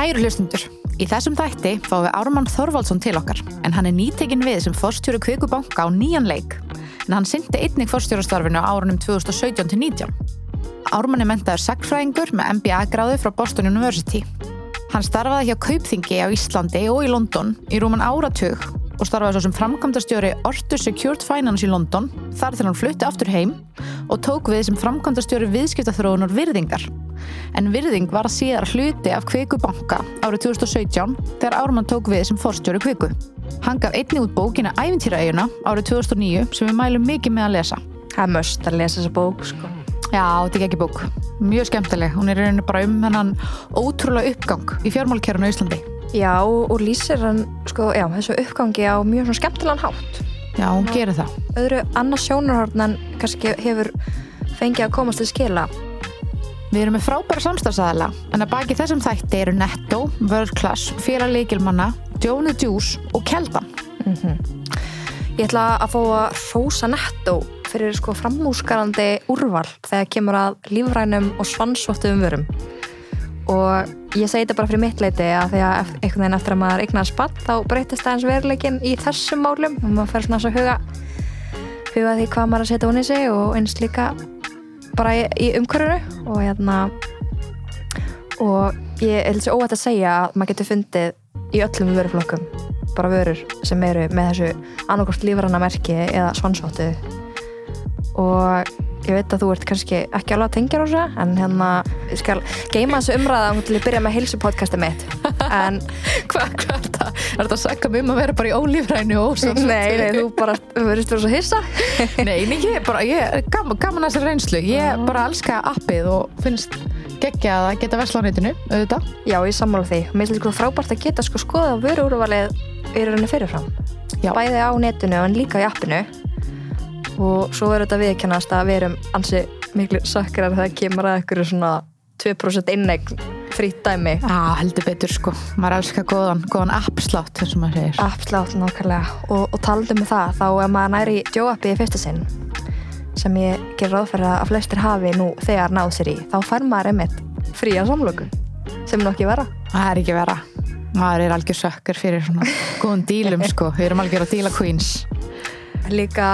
Kæru hlustundur, í þessum þætti fáum við Ármann Þorvaldsson til okkar, en hann nýtekinn við sem forstjóri Kviku banka á nýjan leik, en hann sinnti einnig forstjórastarfinu á árunum 2017-19. Ármann menntaður sagnfræðingur með MBA-gráðu frá Boston University. Hann starfaði hjá Kaupþingi á Íslandi og í London í rúman áratug og starfaði svo sem framkvæmdastjóri Ortu Secured Finance í London, þar til hann flutti aftur heim og tók við sem framkvæmdastjóri viðskiptaþróunar Virðingar. En Virðing var síðar hluti af Kviku banka árið 2017 þegar Ármann tók við sem forstjóri Kviku. Hann gaf einnig út bókina Ævintýraeyjuna árið 2009 sem við mælum mikið með að lesa. Það er möst að lesa þessa bók, sko. Já, þetta er ekki bók. Mjög skemmtileg. Hún í rauninni bara þennan ótrúlega uppgang í fjármálakerfinu á Íslandi. Já, og lýsir hann, sko, þessu uppgangi á mjög svona skemmtilegan hátt. Já, hún gerir það. Öðru annars sjónarhorn en kannski hefur fengið að komast til skila. Við erum með frábæra samstarfsaðila, en að baki þessum þætti eru Netto, World Class, Félag lykilmanna, Joe the Juice og Keldan. Ég ætla að fá að hrósa Netto fyrir sko framúskarandi úrval þegar kemur að lífrænum og svansvottuðum vörum. Og ég segi þetta bara fyrir mitt leyti að því að einhvern veginn eftir að maður eignast barn þá breytist aðeins veruleikinn í þessum málum og maður fer svona að huga því hvað maður að setja ofan í sig og eins líka bara í umhverfinu og ég er þessi óhætt að segja að maður getur fundið í öllum vöruflokkum bara vörur sem eru með þessu annarkvort lífræna merki eða svansvottu og ég veit að þú ert kannski ekki alveg að tengja á þessu en ég skal geyma þessu umræða til að byrja með heilsupodcastið mitt en Hvað er það? Er þetta að sagga mig að vera bara í ólífrænu og ósvansvottu? Nei, þú bara verðist vera svo hissa ég gaman að þessi reynslu ég bara elska appið og finnst geggjað að geta verslað á netinu auðvitað. Já, ég sammála því. Mér finnst sko frábært að geta sko skoða vöruúrvalið í rauninni fyrirfram. Já. Bæði á netinu en líka í appinu. Og svo er þetta viðurkennast að við erum ansi miklu sökkrar þegar kemur að einhverju svona 2% inneign frítt dæmi. Já, heldur betur sko. Maður elskar góðan appslátt eins og maður segir. Appslátt nákvæmlega. Og talandi með það, þá ef maður næri Joe appið í fyrsta sinn sem ég ger ráð fyrir að flestir hafi nú þegar náð sér í, þá fær maður einmitt fría samloku, sem nú ekki vera. Það er ekki vera. Maður er algjör sökkur fyrir svona góðum dílum sko. Við erum algjör að díla queens. Líka,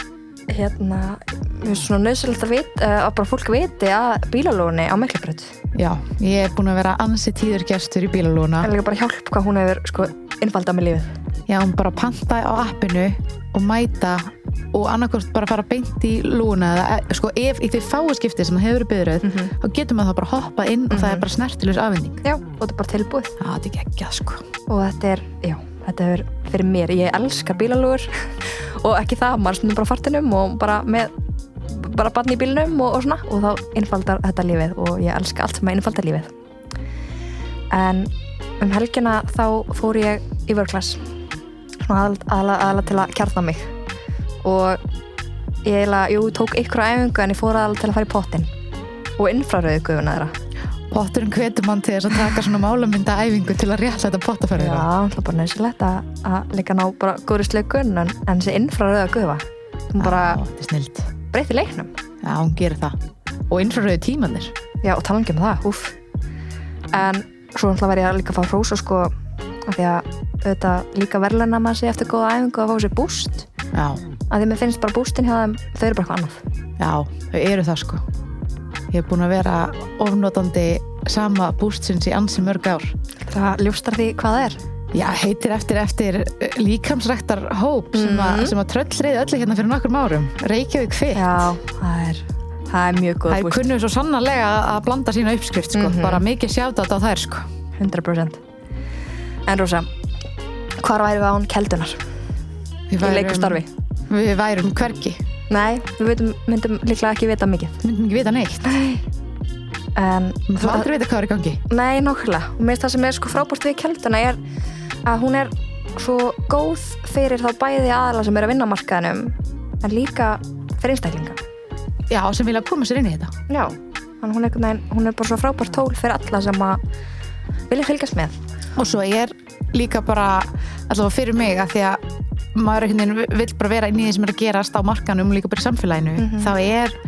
mér finnst svona nauðsynlegt að bara fólk viti að bílalóni á Miklubraut. Já, ég er búin að vera ansi tíður gestur í bílalóna. Það er líka bara hjálp hvað hún hefur sko einfaldað með lífið. Já, hún bara panta á appinu og mæta og annarkvort bara fara beint í lúna eða sko ef í því fáskipti sem það hefur byrðröð þá getur maður það bara hoppa inn og það er bara snertilegs afhending. Já, og þetta er bara tilbúið. Já, þetta er geggjað sko. Og þetta er fyrir mér. Ég elskar bílalúgur og ekki það, maður stundum bara fartinum og bara með bara barn í bílnum og svona og þá einfaldar þetta lífið og ég elska allt sem einfaldar lífið. En helgina þá fór ég í World Class svona aðalega til að kjarna mig og ég tók ykkur á æfingu en ég fór aðalega til að fara í pottinn og infrarauðu gufuna þeirra. Potturinn hvetur mann til þess að taka svona málamynda æfingu til að réttlæta pottaferðina. Já, það er bara nauðsynlegt að líka ná bara góðri slökun en þessi infrarauða gufa hún bara breytir leiknum. Já, hún gerir það. Og infrarauðu tímanir. Já, og tala ekki um það, En svo verði ég líka að fá hrósa sko af því að auðvitað líka verðlauna maður sig eftir góða æfingu að fá sér boost. Já. Að því mér finnst bara boostin hjá þeim, þau eru bara eitthvað annað. Já, þau eru það sko. Ég er búin að vera ofnotandi sama boostsins í ansi mörg ár. Það ljóstar því hvað það er? Já, heitir eftir líkamsræktar hóp sem að tröllreiði öllu hérna fyrir nokkrum árum. Reykjavík Fit. Já, það er mjög góð boost. Það kunnu svo sannarlega að blanda sína uppskrift sko. Bara mikið sjátat á þær sko. 100%. En Rósa, hvar værum við án Keldunar? Í leikustarfi? Við værum hvergi. Nei, við myndum líklega ekki vita mikið. Við myndum ekki vita neitt. En þú aldrei vita hvað er í gangi? Nei, nákvæmlega. Og mér finnst það sem er sko frábært við Kelduna er að hún er svo góð fyrir þá bæði aðala sem eru að vinna á markaðinum en líka fyrir einstaklinga. Já, sem vilja koma sér inn í þetta. Já, þannig hún er bara svo frábært tól fyrir alla sem að vilja fylgjast með. Og svo er líka bara allavega fyrir mig að því að maður vill bara vera inn í því sem er að gerast á markanum líka bara í samfélaginu þá er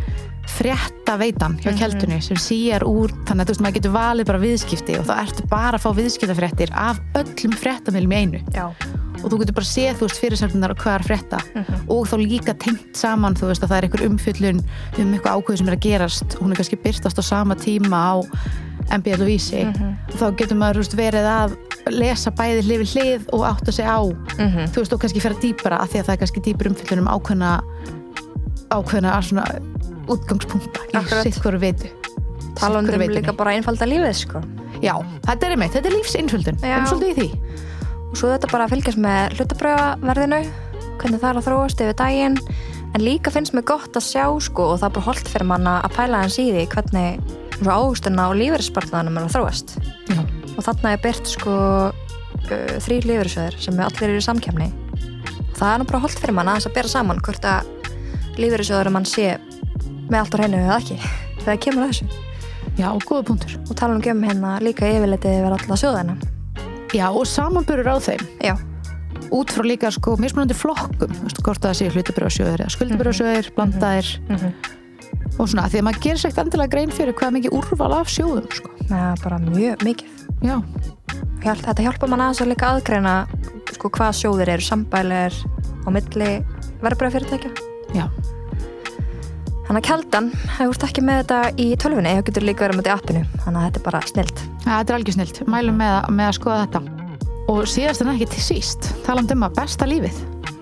fréttaveitan hjá Keldunni sem sér úr, þannig að þú veist, maður getur valið bara viðskipti og þá ertu bara að fá viðskiptafréttir af öllum fréttamiðlum í einu. Já. Og þú getur bara séð, þú veist, fyrirsögnunar og hvað er að frétta og þá líka tengt saman, þú veist, að það er einhver umfjöllun eitthvað ákveð sem er að gerast, hún er kannski birtast á sama tíma á MBL og Vísi og þá getur maður, þú veist, verið að lesa bæði hlið við hlið og átta sig á, þú veist, og kannski fara dýpra af því að það er kannski dýpur umfjöllun ákveðna svona útgangspunkta í sitt hverju veitu. Talandi líka bara einfalda lífið, sko. Já, þetta er lífseinföldun, svolítið í því. Og svo þetta bara að fylgjast með hlutabréfaverðinu, hvernig það er að þróast yfir daginn, en líka finnst mér gott að sjá, sko, og það er bara hollt fyrir manna að pæla hans í því hvernig ávöxturinn á lífeyrissparnaðinum er að þróast. Já. Og þarna er birt, sko, 3 lífeyrissjóðir sem allir eru í samkeppni. Og það er nú bara hollt fyrir manna að bera saman hvort að lífeyrissjóður mann sé með allt á hreinu eða ekki, þegar kemur að þessu. Já, góða punktur. Og tala hérna líka yfirleitið yfir alla sjóðina. Já, og samanburður á þeim. Já. Út frá líka, sko, mismunandi flokkum, veistu, hvort það sé hlutabréfasjóðir eða skuldabréfasjóðir, blandaðir og svona, því að maður gerir sér ekkert endilega grein fyrir hvað mikið úrval af sjóðum, sko. Já, bara mjög mikið. Já. Þetta hjálpar mann aðeins að líka aðgreina, sko, hvað sjóðir eru sambælir á milli verðbréfafyrirtækja. Já. Þannig að Keldan, ef þú ert ekki með þetta í tölvunni, þá getur líka verið með þetta í appinu, þannig að þetta er bara snilt. Ja, þetta er algjör snilt, mælum með að skoða þetta. Og síðast en ekki til síst, talandi að besta lífið.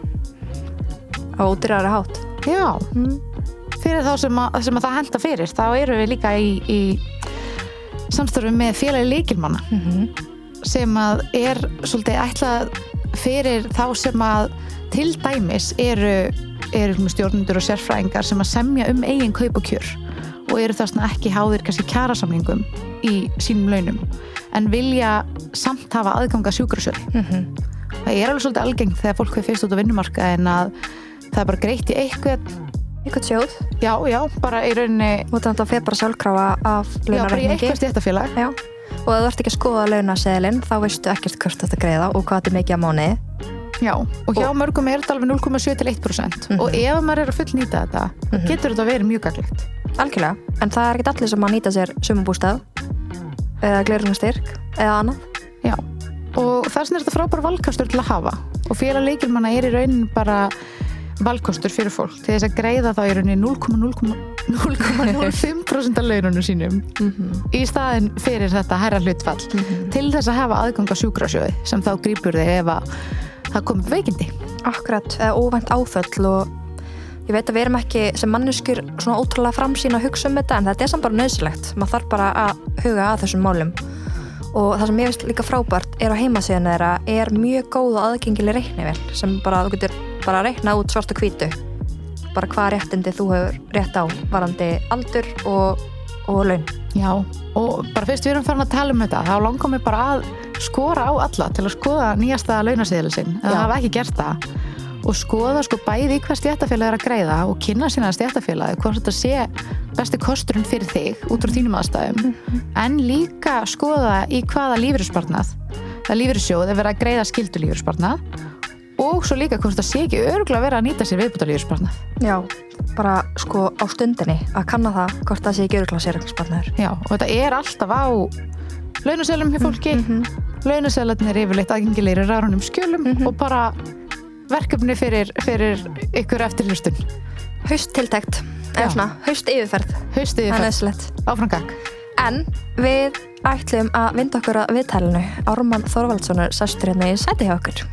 Á ódýrari hátt. Já, fyrir þá sem að það henta fyrir, þá erum við líka í samstarfi með félagi lykilmanna sem að er svolítið ætlað fyrir þá sem að til dæmis eru stjórnendur og sérfræðingar sem að semja eigin kaup og kjör og eru þess vegna ekki háðir kannski kjarasamningum í sínum launum en vilja samt hafa aðgang að sjúkrasjóði. Það er alveg svolítið algengt þegar fólk er fyrst út á vinnumarkaðin að það er bara greitt í eitthvað sjóð. Já, bara í rauninni og þannig að það fer bara sjálfkrafa af launareikningi. Já, bara í eitthvað stéttarfélag. Já. Og ef þú ert ekki að skoða launaseðilinn þá veistu ekkert hvert þetta greiða og hvað þetta er mikið á mánuði. Já, og hjá mörgum er þetta alveg 0,7 til 1% og ef maður er að fullnýta þetta getur þetta verið mjög gagnlegt. Algjörlega, en það er ekki allir sem að nýta sér sumarbústað eða glerungastyrk eða annað. Já, og þess vegna er þetta frábær valkostur til að hafa og félag lykilmanna er í rauninni bara valkostur fyrir fólk til þess að greiða þá í rauninni 0,05% af laununum sínum í staðinn fyrir þetta hærra hlutfall til þess að hafa aðgang að sjúkrasjóði sem þá grípur þig ef að það komið veikindi. Akkurat, eða óvænt áföll og ég veit að við erum ekki sem manneskjur svona ótrúlega framsýn að hugsa þetta en þetta er samt bara nauðsynlegt. Maður þarf bara að huga að þessum málum og það sem ég veist líka frábært er á heimasíðunni þeirra er mjög góð og aðgengileg reiknivél sem bara þú getur bara að reikna út svart og hvítu bara hvað réttindi þú hefur rétt á varandi aldur og laun. Já, og bara fyrst við erum farin að tala þetta þá langar mig bara að skora á alla til að skoða nýjasta launaseðil sinn eða hafa ekki gert það og skoða sko bæði í hvað stéttarfélag er að greiða og kynna sína stéttarfélagi hvort þetta sé besti kosturinn fyrir þig út frá þínum aðstæðum en líka skoða í hvaða lífeyrissparnað eða lífeyrissjóð er verið að greiða skyldu lífeyrissparnað og svo líka hvort það sé ekki örugglega verið að nýta sér viðbótar lífeyrissparnað. Já, bara sko á stundinni að kanna það hvort það sé ekki örugglega séreignarsparnaður. Já, og þetta er alltaf á launaseðlum hjá fólki launaseðlarnir yfirleitt aðgengilegir í rárunum skjölum og bara verkefni fyrir ykkur eftirhlustun. Hausttiltekt, eða svona haustyfirferð. Hausteyfirferð, áframgang. En við ætlum að vinda okkur að viðtælinu. Ármann Þorvaldsson er sestur hérna í sæti hjá okkur.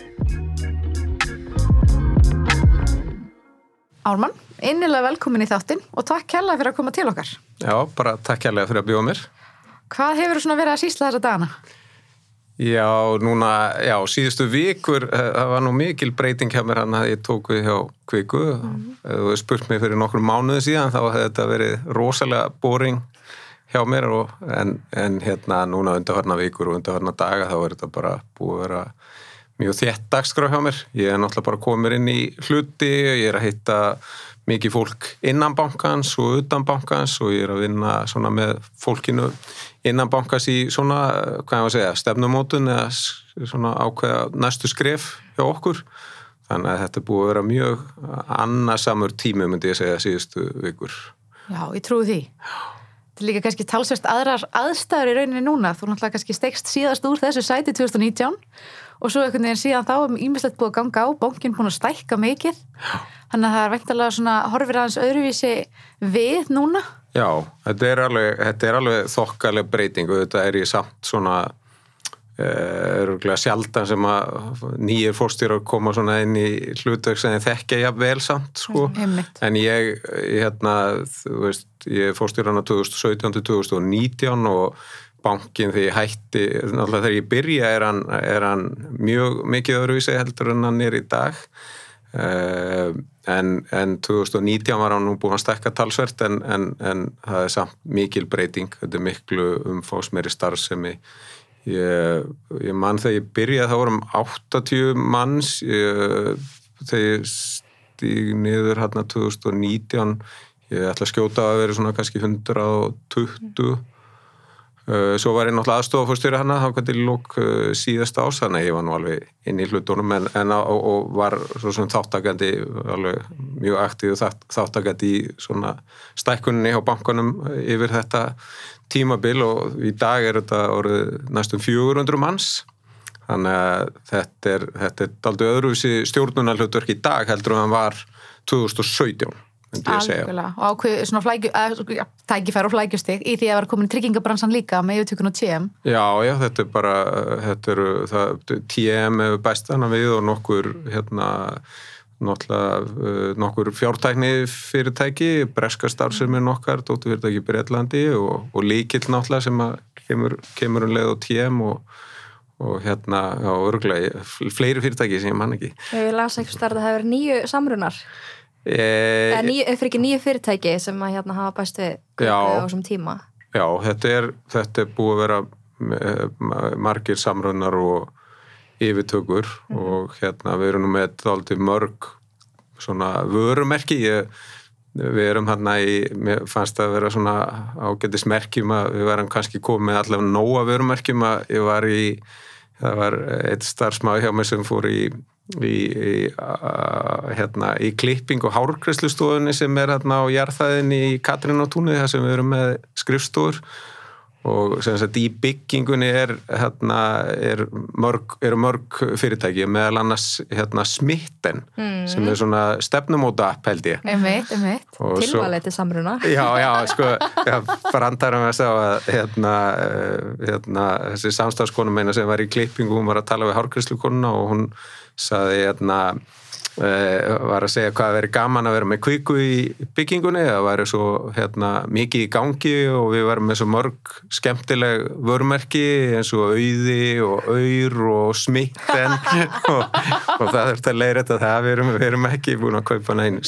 Ármann, innilega velkomin í þáttinn og takk kærlega fyrir að koma til okkar. Já, bara takk kærlega fyrir að bjóða mér. Hvað hefur þú svona verið að sýsla þessa dagana? Já, síðustu vikur, það var nú mikil breyting hjá mér hann að ég tók við hjá Kviku. Ef þú spurt mig fyrir nokkrum mánuði síðan, þá hefði þetta verið rosalega boring hjá mér en hérna núna undanfarna vikur og undanfarna daga, þá er þetta bara búið að vera mjög þétt dagskrá hjá mér. Ég er náttúrulega bara komið inn í hluti, ég er að hitta mikið fólk innan bankans og utan bankans og ég er að vinna svona með fólkinu innan bankans í svona, hvað ég að segja, stefnumótun eða svona ákveða næstu skref hjá okkur. Þannig að þetta er búið að vera mjög annarsamur tími, myndi ég segja, síðustu vikur. Já, ég trúi því. Þetta líka kannski talsvert aðrar aðstæður í rauninni núna. Þú náttúrulega kannski stekst síðast úr þessu sæti 2019 og svo einhvern veginn síðan þá ýmislegt búið að ganga á, bankinn búin að stækka mikið. Þannig að það væntanlega svona horfir aðeins öðruvísi við núna. Já, þetta er alveg þokkaleg breyting og þetta er í samt svona örgulega sjaldan sem að nýjir forstjórar koma svona inn í hlutverk sem þekkja jafn vel samt sko. En ég þú veist, ég forstjórar hana 2017 til 2019 og bankinn þegar ég hætti, náttúrulega þegar ég byrja er hann mjög mikið öðruvísi heldur en hann í dag. En 2019 var hann nú búinn að stækka talsvert en það er samt mikil breyting, þetta er miklu umfangsmeiri starfsemi. Ég man þegar ég byrjaði þá vorum 80 manns þegar ég stíg niður hérna 2019 ég ætla að skjóta að vera svona kannski 120 svo var ég náttúrulega aðstofafórstjóri hana þá kannski lók síðasta ás þannig að ég var nú alveg inn í hlutunum og var svo svona þáttakandi alveg mjög aktív þáttakandi í svona stækkunni á bankanum yfir þetta tímabil og í dag er þetta orðið næstum 400 manns þannig að þetta er dálítið öðruvísi stjórnunarhlutverk í dag heldur en hann var 2017 myndi ég segja. Algjörlega, og ákveð svona tækifæri og flækjustig í því að vera komin tryggingabransan líka með yfirtökun og TM. Já, þetta er bara TM hefur bæst hana við og nokkur nokkur fjártækni fyrirtæki, breska starfsemi nokkar, dótturfyrirtæki í Bretlandi og líkill náttúrulega sem að kemur leið á TM og örugglega fleiri fyrirtæki sem ég man ekki. Ég las ekki starf að það hefur 9 samrunar. Fyrir ekki 9 fyrirtæki sem að hafa bæst við á þessum tíma. Já, þetta er búið að vera margir samrunar og yfirtökur og við erum nú með dálítið mörg svona vörumerki við erum mér fannst að vera svona ágætismerkjum að við varum kannski komið með allavega nóga vörumerkjum að það var eitt starfsmaður hjá mig sem fór í klipping og hárgreiðslustofunni sem er á jarðhæðinni í Katrínartúni þar sem við erum með skrifstofur og sem sagt í byggingunni eru mörg fyrirtæki meðal annars Smitten sem er svona stefnumóta app held ég. Einmitt. Tilvalið til samruna. Já, sko, brandarum að segja að þessi samstarfskona meina sem var í klippingu, hún var að tala við hárgreiðslukonuna og hún sagði var að segja hvað veri gaman að vera með kviku í byggingunni, það væri svo mikið í gangi og við varum með svo mörg skemmtileg vörumerki eins og Auði og Aur og Smitten og það þurfti að leiðrétta það, við erum ekki búin að kaupa neinn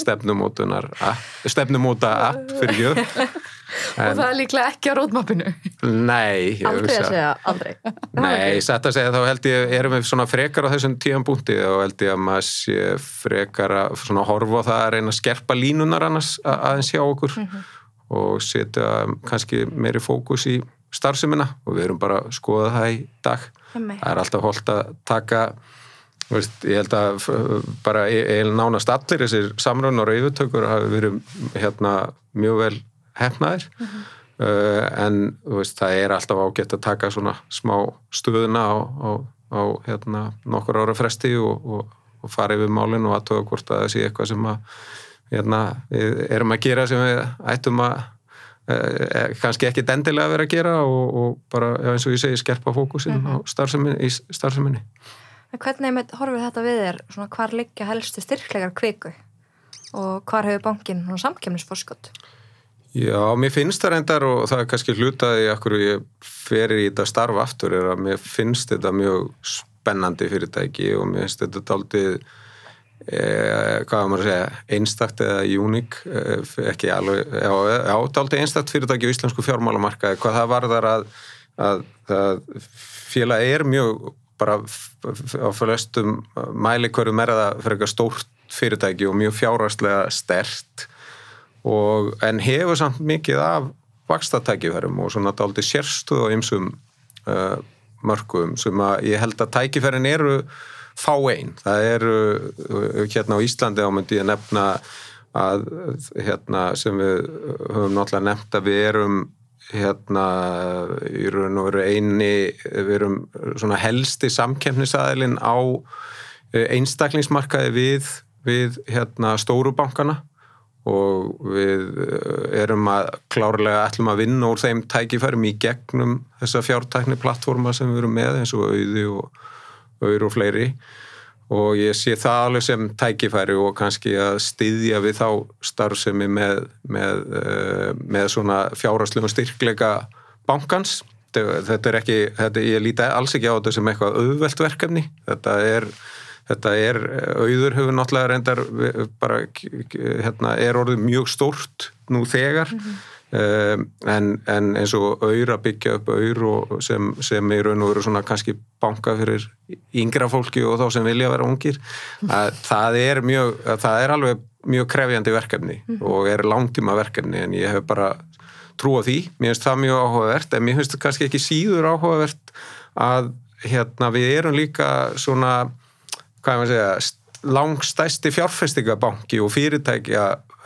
stefnumóta app fyrir gjöf. Og það er líklega ekki á roadmapinu. Nei. Aldrei að segja, aldrei. Nei, satt að segja þá held ég, erum við svona frekar á þessum tímapunkti og held ég að maður sé frekar að svona horfa á það að reyna að skerpa línunar aðeins hjá okkur og setja kannski meiri fókus í starfsemina og við erum bara að skoða það í dag. Það er alltaf holdt að taka, ég held að bara nánast allir þessir samrunnar og yfirtökur hafi verið mjög vel hefnaðir en það er alltaf ágætt að taka svona smá stöðuna á nokkur ára fresti og fara yfir málin og aðtöga hvort að það sé eitthvað sem við erum að gera sem við ættum að kannski ekki endilega vera að gera og bara eins og ég segi skerpa fókusinn á starfseminni. Hvernig horfir þetta við þér? Hvar liggja helstu styrklegar Kviku og hvar hefur bankinn samkeppnisforskot? Já, mér finnst það reyndar og það er kannski hlutaði af hverju ég fer í þetta starf aftur er að mér finnst þetta mjög spennandi fyrirtæki og mér finnst þetta dálítið hvað maður að segja, einstakt eða uník, ekki alveg dálítið einstakt fyrirtæki á íslensku fjármálamarkaði, hvað það varðar að félagi er mjög bara á flestum mælikvörðum er það frekar stórt fyrirtæki og mjög fjárhagslega sterkt en hefur samt mikið af vaxtatækifærum og svona dálítið sérstöð á ýmsum mörkum sem að ég held að tækifærin eru fáein. Það eru á Íslandi myndi ég nefna sem við höfum náttúrulega nefnt að við erum í raun og veru við erum svona helsti samkeppnisaðilinn á einstaklingsmarkaði við stóru bankana og við erum klárlega ætlum að vinna úr þeim tækifærum í gegnum þessa fjártækni plattforma sem við erum með eins og Auði og fleiri og ég sé það alveg sem tækifæri og kannski að styðja við þá starfsemi með svona fjárhagslegum styrkleika bankans. Ég líti alls ekki á þetta sem eitthvað auðvelt verkefni. Þetta er Auður hefur náttúrulega reyndar bara orðið mjög stórt nú þegar en eins og Aur að byggja upp Aur og sem í raun og veru svona kannski banka fyrir yngra fólki og þá sem vilja vera ungir það er alveg mjög krefjandi verkefni og er langtíma verkefni en ég hef bara trú á því, mér finnst það mjög áhugavert en mér finnst það kannski ekki síður áhugavert að við erum líka svona hvað ég maður segja, langstærsti fjárfestingabanki og fyrirtækja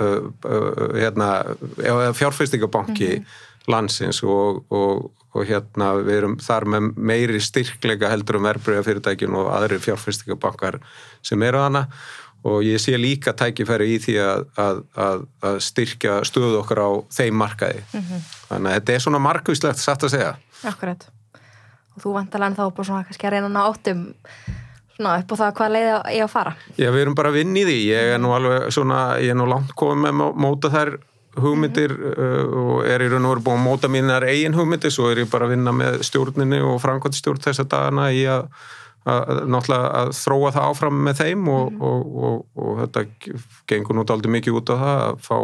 fjárfestingabanki landsins og við erum þar með meiri styrkleika heldur verðbréfafyrirtækin og aðrir fjárfestingabankar sem eru þarna og ég sé líka tækifæri í því að styrkja stöðu okkar á þeim markaði. Þannig að þetta er svona margvíslegt satt að segja. Akkurat. Og þú vantarlega þá bara svona kannski að reyna að ná áttum svona upp á það hvað leið ég að fara. Já, við erum bara að vinna í því. Ég er nú langt komið með að móta þær hugmyndir og er í raun og veru búin að móta mínar eigin hugmyndir, svo er ég bara að vinna með stjórninni og framkvæmdastjórn þessa dagana í að náttúrulega að þróa það áfram með þeim og þetta gengur nú dálítið mikið út á það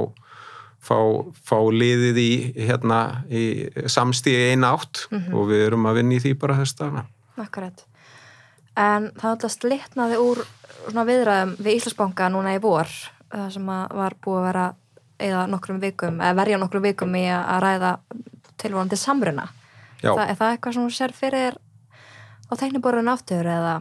að fá liðið í samstíði eina átt og við erum að vinna í því bara þess dagana. Akkurat. En það alltaf slitnaði úr svona viðræðum við Íslandsbanka núna í vor, það sem var búið að vera verja nokkrum vikum í að ræða tilvonandi samruna. Er það eitthvað sem þú sér fyrir á teikniborðinu aftur eða?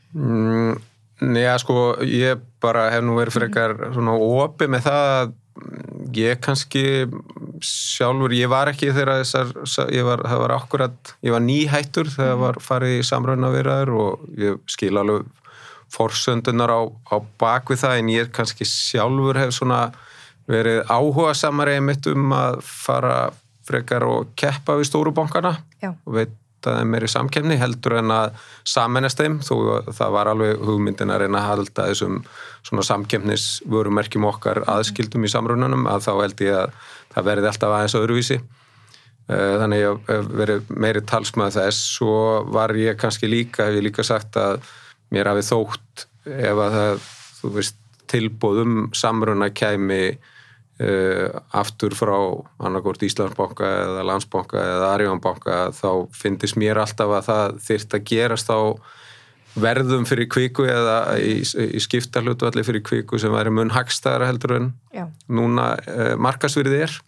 Já, sko, ég bara hef nú verið frekar svona opið með það að ég kannski sjálfur, ég var ekki þegar það var akkurat, ég var nýhættur þegar var farið í samrunaviðræður og ég skil alveg forsöndunar á bakvið það en ég kannski sjálfur hef svona verið áhugasamari einmitt að fara frekar og keppa við stóru bankana og veit að þeim er í samkeppni heldur en að sameinast þeim þó það var alveg hugmyndin að reyna að halda þessum svona samkeppnisvörumerkjum okkar aðskildum í samrunanum að þá held ég að það verði alltaf aðeins öðruvísi þannig ég hef verið meiri talsmaður þess svo var ég kannski hef ég líka sagt að mér hafi þótt ef að það, þú veist, tilboð samruna kæmi aftur frá annarkvort Íslandsbanka eða Landsbanka eða Arionbanka þá fyndist mér alltaf að það þyrfti að gerast á verðum fyrir Kviku eða í skiptahlutvalli fyrir Kviku sem væri mun hagstæðara heldur en núna markaðsvirði er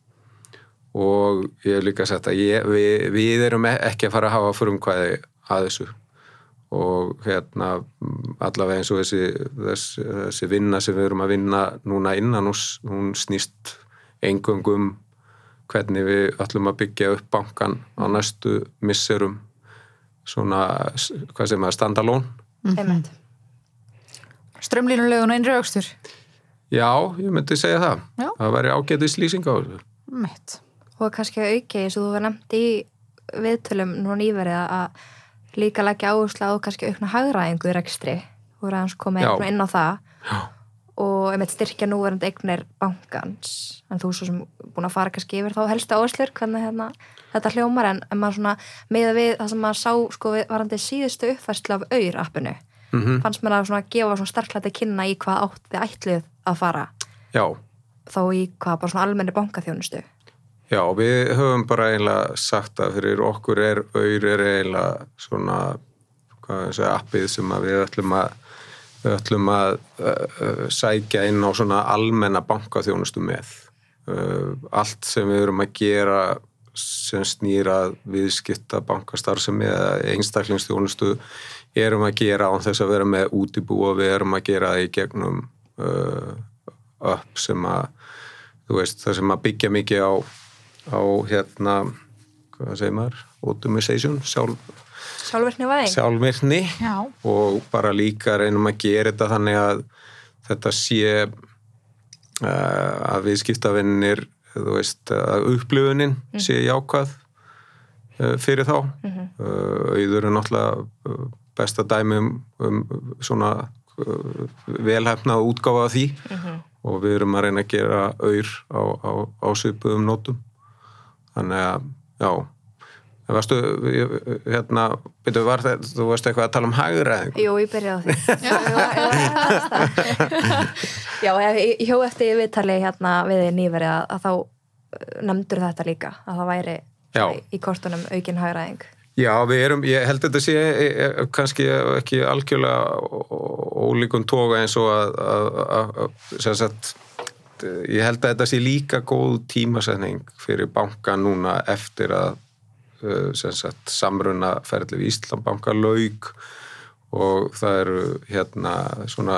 og ég hef líka sagt að við erum ekki að fara að hafa frumkvæði að þessu og allavega eins og þessi vinna sem við erum að vinna núna innan hún snýst eingöngum hvernig við ætlum að byggja upp bankan á næstu misserum svona, hvað sem standalone. Straumlínulegun og innri aukstur? Já, ég myndi segja það. Já. Það væri ágætis lýsing á þessu. Mitt. Og kannski auki, eins og þú var nefnt í viðtölum nú nýverið að líka leggja áherslu á kannski aukna hagræðingu í rekstri og aðeins komið inn á það og einmitt styrkja núverandi eignir bankans en þú svo sem búin að fara kannski yfir þá helstu áherslur hvernig þetta hljómar en maður svona meða við það sem maður sá sko varandi síðustu uppfærslu af Aur-appinu fannst mér að svona gefa svona sterklega kynna í hvað átt þið ætluð að fara þá í hvað bara svona almenni bankaþjónustu. Já, við höfum bara eiginlega sagt að fyrir okkur Aur eiginlega svona, appið sem að við ætlum að sækja inn á svona almenna bankaþjónustu með. Allt sem við erum að gera sem snýra viðskipta bankastarfsemi eða einstaklingsþjónustu erum að gera án þess að vera með útibú og við erum að gera það í gegnum upp sem að, þú veist, það sem að byggja mikið á hvað segir maður, automation, sjálfvirkni og bara líka reynum að gera þetta þannig að þetta sé að viðskiptavinnir, þú veist, að upplifunin sé jákvæð fyrir þá. Auður náttúrulega besta dæmi svona velhæfnað útgáfa af því og við erum að reyna að gera aur á svipuðum nótum. Þannig að, já, varstu, þú varst eitthvað að tala um hagræðingu? Jú, ég byrjaði á því. Já, ég hjó eftir viðtali við nýverið að þá nefndur þetta líka, að það væri í kortunum aukin hagræðing. Já, ég held að þetta sé kannski ekki algjörlega ólíkum toga eins og að sem sagt, ég held að þetta sé líka góð tímasetning fyrir banka núna eftir að sem sagt, samrunaferli við Íslandsbanka lauk og það eru svona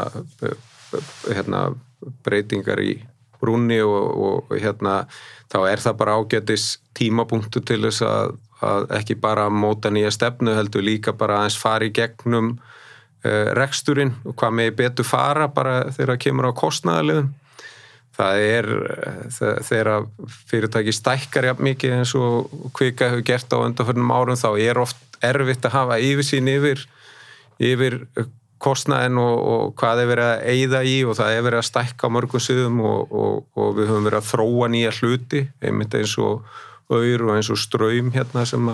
breytingar í brúnni og þá það bara ágætis tímapunktu til þess að ekki bara móta nýja stefnu heldur líka bara aðeins fara í gegnum reksturinn og hvað megi betur fara bara þegar kemur á kostnaðarliðum. Það þegar fyrirtæki stækkar jafn mikið eins og Kvika hefur gert á undanförnum árum þá oft erfitt að hafa yfirsýn yfir kostnaðinn og hvað verið að eyða í og það verið að stækka á mörgum sviðum og við höfum verið að þróa nýja hluti, einmitt eins og aur og eins og straum sem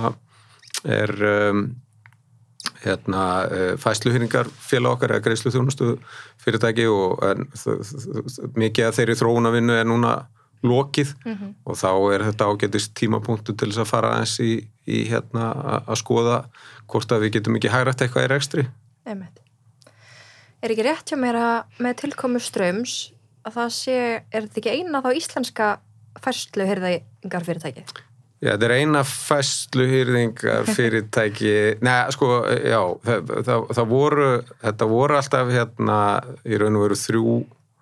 fæsluhyrningarfélag okkar eða greiðsluþjónustu fyrirtæki og mikið af þeirri þróunarvinnu núna lokið og þá þetta ágætist tímapunktu til þess að fara aðeins í að skoða hvort að við getum ekki hagrætt eitthvað í rekstri. Einmitt. Ekki rétt hjá mér að með tilkomu straums að það þetta ekki eina þá íslenska fæsluhyrningarfyrirtæki? Já, þetta eina fæsluhyrningar fyrirtæki, já, þetta voru alltaf í raun og veru 3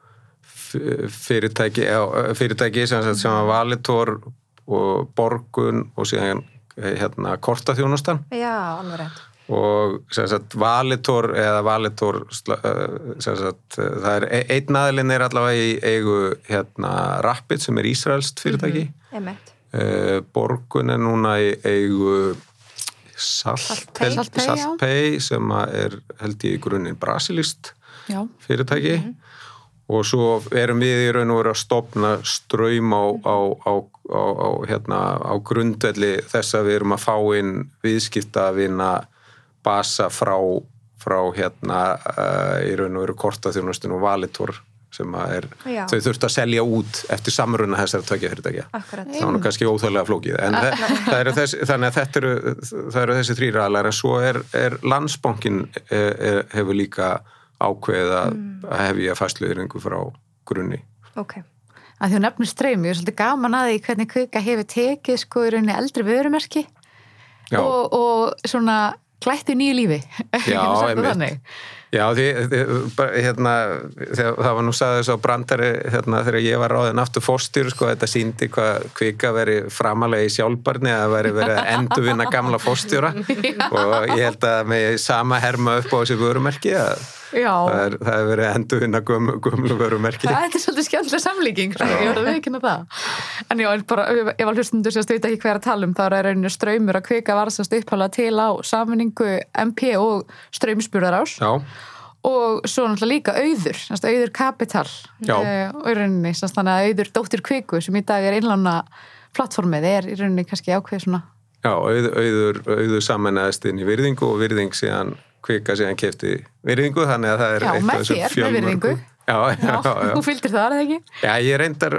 fyrirtæki sem var Valitor og Borgun og síðan kortaþjónustan. Já, alveg rétt. Og Valitor það einn aðilinn allavega í eigu Rapid sem ísraelskt fyrirtæki. Einmitt. Borgun núna í eigu Saltpay sem held ég í grunninn brasilískt fyrirtæki og svo erum við í raun og veru að stofna straum á grundvelli þess að við erum að fá inn viðskiptavina basa frá í raun og veru kortaþjónustun og Valitor sem þau þurft að selja út eftir samruna þessara tveggja fyrirtækja. Akkurat. Það var kannski óþjóðlega flókið. En þannig að það eru þessi 3 aðilar en svo Landsbankinn hefur líka ákveðið að hefja fæsluhyrningu frá grunni. Ok. Að þú nefnir straum, ég svolítið gaman að því hvernig Kvika hefur tekið í rauninni eldri vörumerki og svona klætt í nýju lífi. Já, einmitt. Já, það var nú sagði þess á brandari þegar ég var ráðinn aftur forstjóri, þetta sýndi hvað Kvika veri framalega í sjálfbarni að veri verið að endurvinna gamla forstjóra og ég held að með sama herma upp á þessi vörumerki að það verið að endurvinna gömlu vörumerki. Þetta svolítið skemmtileg samlíking, ég var að viðkynna það. En já, bara, ef að hlustundur sést veit ekki hver að tala það rauninni straumur að Kvika var sérst upphálega til á samvinningu MP og straumsburðarás. Já. Og svo náttúrulega líka auður Kapital og í rauninni, þannig að auður dóttir Kviku sem í dag innlána plattformið í rauninni kannski ákveð svona. Já, auður sameinaðist inn í virðingu og virðing síðan Kvika síðan keypti virðingu, þannig að það eitt af þessum fjölmörgu. Já, með virðingu. Já. Þú fylgdir það, eða ekki? Já, ég reyndar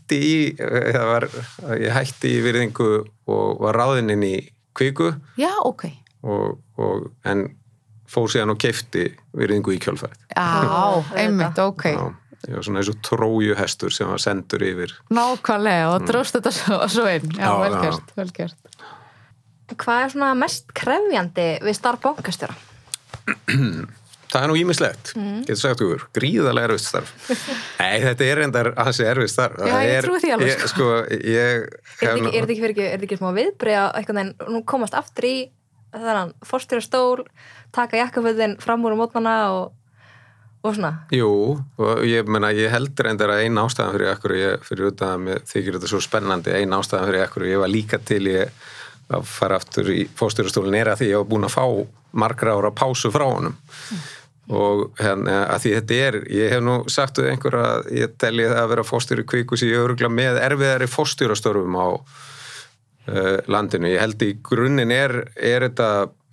hætti í virðingu og var ráðinn inn í Kviku. Já, ok. En fór síðan og keypti virðingu í kjölfarið. Já, einmitt, ok. Já, svona eins og trójuhestur sem var sendur yfir. Nákvæmlega, og dróst þetta svo inn. Já, vel gert. Hvað svona mest krefjandi við starf bankastjóra? það nú ýmislegt, getur sagt ykkur, gríðarlega erfitt starf. Nei, þetta reyndar ansi erfitt starf. Já, ég trúi því alveg, sko. Er þetta ekki smá viðbrigða einhvern veginn, nú komast aftur í þannig forstjórastól, taka jakkafötin fram úr mótnana og svona? Jú, og ég held reyndar að ein ástæðan fyrir utan að mér þykir þetta svo spennandi, ein ástæðan fyrir ég var líka til að fara aftur í forstjórastólinn að því ég var búin að fá margra ára pásu frá honum. Og að því þetta ég hef nú sagt við einhver að ég telji það að vera forstjóri Kviku sem ég örugglega með erfiðari forstjórastörfum á landinu. Ég held í grunninn þetta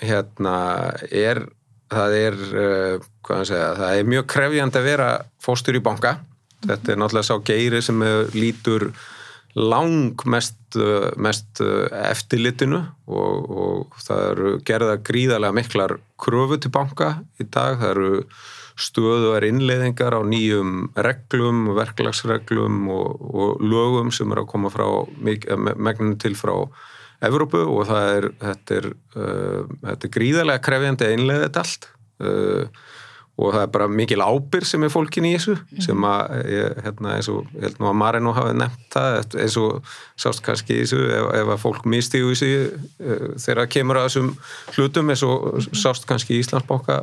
það mjög krefjandi að vera forstjóri í banka. Þetta náttúrulega sá geiri sem lítur mest eftirlitinu og það eru gerða gríðarlega miklar kröfur til banka í dag. Það eru stöðugar innleiðingar á nýjum reglum, verklagsreglum og lögum sem að koma frá megninu til frá Evrópu og þetta er gríðarlega krefjandi að innleiða þetta allt. Og það bara mikil ábyrgð sem fólkin í þessu sem að eins og ég held nú að Marin hafi nefnt það eins og sást kannski í þessu ef að fólk mistígu þessu þegar kemur að þessum hlutum eins og sást kannski í Íslandsbanka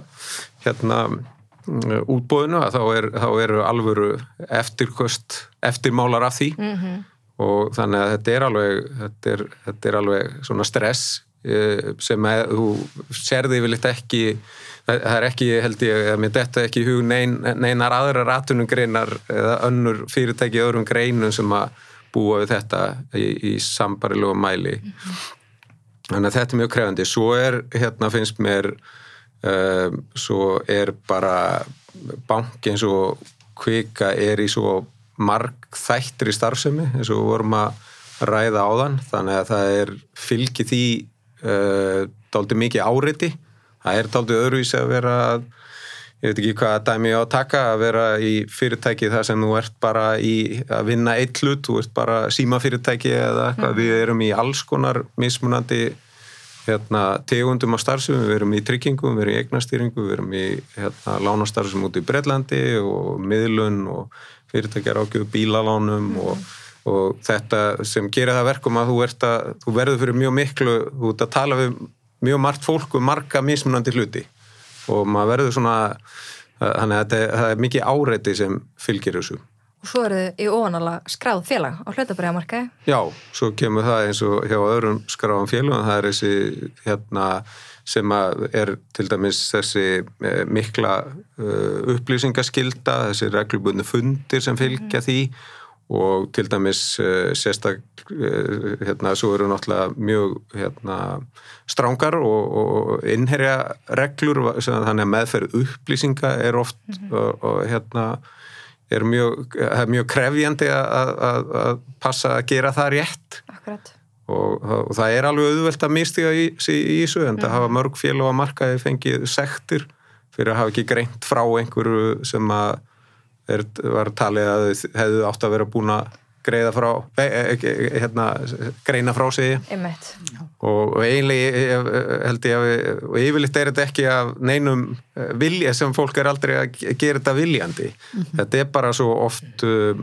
útboðinu að þá eru alvöru eftirmálar af því og þannig að þetta er alveg svona stress sem að þú sérði yfirleitt ekki. Það ekki, held ég, að mér detta ekki í hug neinar aðrar atvinnugreinar eða önnur fyrirtæki í öðrum greinum sem að búa við þetta í sambærilegum mæli. Þannig að þetta mjög krefandi. Svo finnst mér, svo bara banki eins og Kvika í svo margþættri starfsemi, eins og vorum að ræða áðan. Þannig að það fylgi því dálítið mikið áreiti. Það dálítið öðruvísi að vera, ég veit ekki hvað dæmi ég á að taka, að vera í fyrirtæki þar sem þú bara að vinna eitt hlut, þú bara símafyrirtæki eða eitthvað. Við erum í alls konar mismunandi tegundum af starfsemi, við erum í tryggingum, við erum í eignastýringu, við erum í lánastarfsemi út í Bretlandi og miðlun og fyrirtækjar ágjöf bílalánum og þetta sem gerir það verkum að þú verður fyrir mjög miklu, þú ert að tala við mjög margt fólk marga mismunandi hluti og maður verður svona þannig að það mikið áreiti sem fylgir þessu. Og svo þið í ofanálag skráð félag á hlutabréfamarkaði? Já, svo kemur það eins og hjá öðrum skráðum félagum, það þessi sem til dæmis þessi mikla upplýsingaskylda, þessi reglubundnu fundir sem fylgja því og til dæmis svo eru náttúrulega mjög strangar og innherja reglur þannig að meðferð upplýsinga oft mjög krefjandi að passa að gera það rétt. Akkurat. Og það alveg auðvelt að mistiga í þessu en það hafa mörg félag á markaði fengið sektir fyrir að hafa ekki greint frá einhverju sem að var talið að hefðu átt að vera búin að greina frá sig. Einmitt. Og eiginlega held ég og yfirleitt þetta ekki af neinum vilja sem fólk aldrei að gera þetta viljandi. Þetta bara svo oft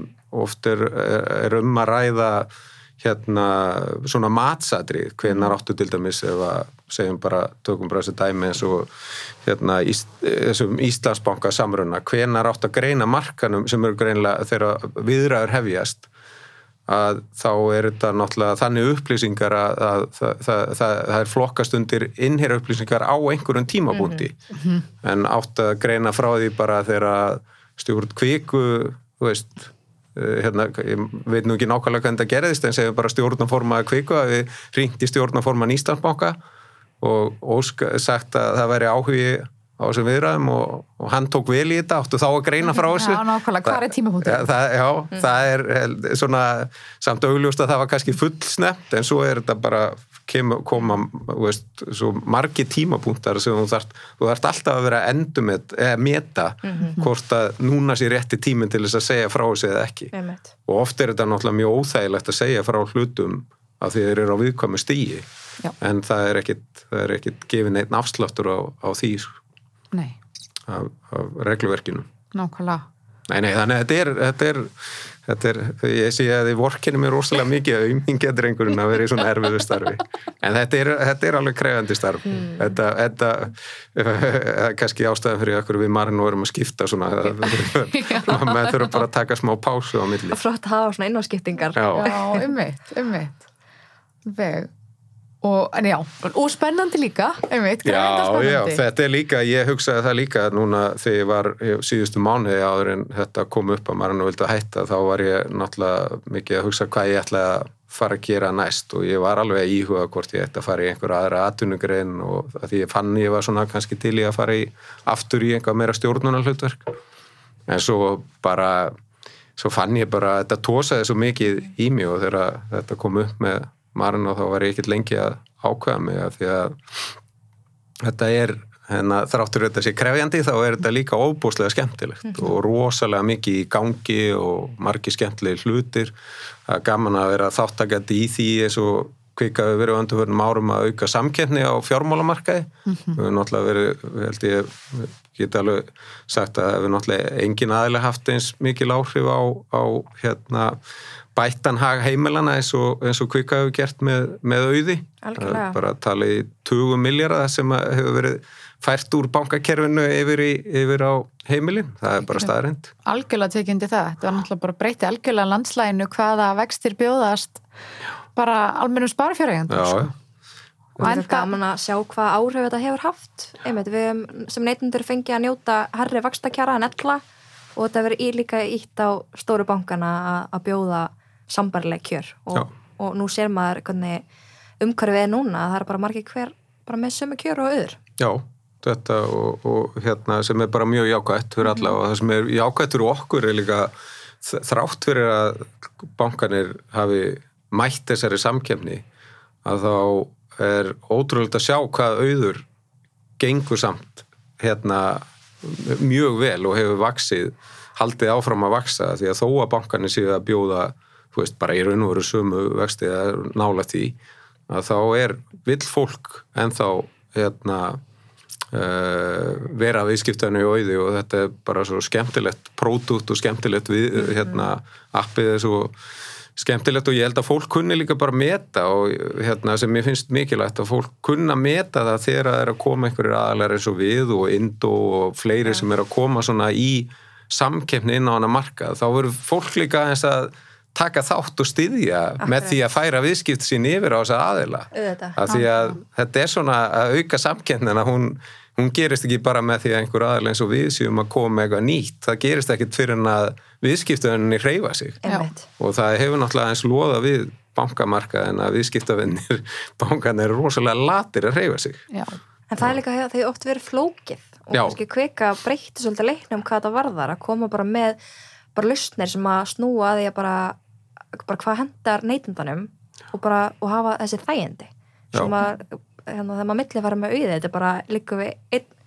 að ræða svona matsadrið, hvenær áttu til dæmis ef að segjum tökum bara þessi dæmi eins og þessum Íslandsbanka samruna, hvenær áttu að greina markanum sem greinilega þegar viðræður hefjast að þá þetta náttúrulega þannig upplýsingar að það flokkast undir innherja upplýsingar á einhverjum tímabúndi en áttu að greina frá því bara þegar stjórn Kviku, þú veist ég veit nú ekki nákvæmlega hvernig það gerðist en segjum bara stjórnarformaður Kviku að við hringdi stjórnarformann Íslandsbanka og sagt að það væri áhugi á þessum viðræðum og hann tók vel í þetta, áttu þá að greina frá þessu. Já, nákvæmlega, hvað tímapunktur? Það svona samt augljóst að það var kannski fullsnefnt en svo þetta bara koma svo margir tímapunktar sem þú þarft alltaf að vera meta hvort að núna sé rétti tíminn til þess að segja frá þessu eða ekki. Og oft þetta náttúrulega mjög óþægilegt að segja frá hlutum af því þeir eru á viðkvæmu stigi. En það ekkit gefið neitt afsláttur á því. Nei. af regluverkinu. Nákvæmlega. Nei, þannig þetta er, ég sé að þið vorkenni mér rosalega mikið að umhingjaðrengurinn að vera í svona erfiðu starfi. En þetta er alveg krefjandi starf. Þetta kannski ástæðan fyrir okkur við Marin og erum að skipta svona. Maður þurfa bara að taka smá pásu á milli. Flott að hafa svona innváskiptingar. Já, einmitt. Og spennandi líka, einmitt, spennandi. Já, þetta er líka, ég hugsaði það líka núna þegar ég var síðustu mánuði áður en þetta kom upp að maður vildi hætta, þá var ég náttúrulega mikið að hugsa hvað ég ætlaði að fara að gera næst og ég var alveg að íhuga hvort ég ætti að fara í einhverja aðra atvinnugrein og því ég fann ég var svona kannski til í að fara aftur í einhvað meira stjórnunarhlutverk. En svo fann ég bara að þetta tósaði svo mikið í mig og þegar þetta kom upp með Marin og þá var ég ekkert lengi að ákveða mig að því að þetta þráttur þetta sé krefjandi þá þetta líka óbúslega skemmtilegt og rosalega mikið í gangi og margir skemmtilegi hlutir. Það gaman að vera þáttakandi í því eins og Kvika verið undanförnum árum að auka samkeppni á fjármálamarkaði. Við höfum náttúrulega verið, held ég geta alveg sagt að við náttúrulega engin aðilega haft eins mikil áhrif á bættan hag heimilana eins og Kvika hefur gert með auði. Algjörlega. Bara tala í 20 milljarða sem hefur verið fært úr bankakerfinu yfir á heimilin. Það er bara staðreind. Algjörlega tekindi það. Þetta var náttúrulega bara breytti algjörlega landslæginu hvaða vextir bjóðast bara almennum sparifjáreigendum. Já. Og þetta er gaman að sjá hvað áhrif þetta hefur haft. Einmitt, við sem neytendur fengið að njóta hærri vaxtakjara en ella og þetta verið líka ítt á stóru bankana að bjóða sambarileg kjör og nú sér maður hvernig umhverfið er núna, það er bara margir hver bara með sömu kjör og öður. Já, þetta og sem er bara mjög jákvætt fyrir alla og það sem er jákvætt fyrir okkur er líka þrátt fyrir að bankanir hafi mætt þessari samkeppni að þá er ótrúlegt að sjá hvað auður gengur samt mjög vel og hefur vaxið, haldið áfram að vaxa því að þó að bankanir séu að bjóða bara í raun og veru sömu vexti eða nálægt því að þá vill fólk ennþá vera viðskiptanu í auði og þetta er bara svo skemmtilegt pródúkt og skemmtilegt appið er svo skemmtilegt og ég held að fólk kunni líka bara meta og sem mér finnst mikilvægt að fólk kunna meta það þegar það er að koma einhverjir aðalar eins og við og Indó og fleiri sem er að koma svona í samkeppni inn á hana markað, þá verður fólk líka eins að taka þátt og styðja með því að færa viðskipt sín yfir á þessa aðila. Af því að þetta er svona að auka samkeppnina, hún gerist ekki bara með því að einhver aðila eins og við séum að koma með eitthvað nýtt. Það gerist ekkit fyrir en að viðskiptavinninni hreyfa sig. Og það hefur náttúrulega eins loða við bankamarkaðin að viðskiptavinnir bankarnir eru rosalega latir að hreyfa sig. Já. En það er líka þegar þau oft verið flókið og kannski Kvika breytti svolítið leiknum hvað það varðar að koma bara með lausnir sem að snúa að því að bara hvað hendar neytendanum og hafa þessi þægindi sem að þegar maður milli fara með auðið þetta bara líka við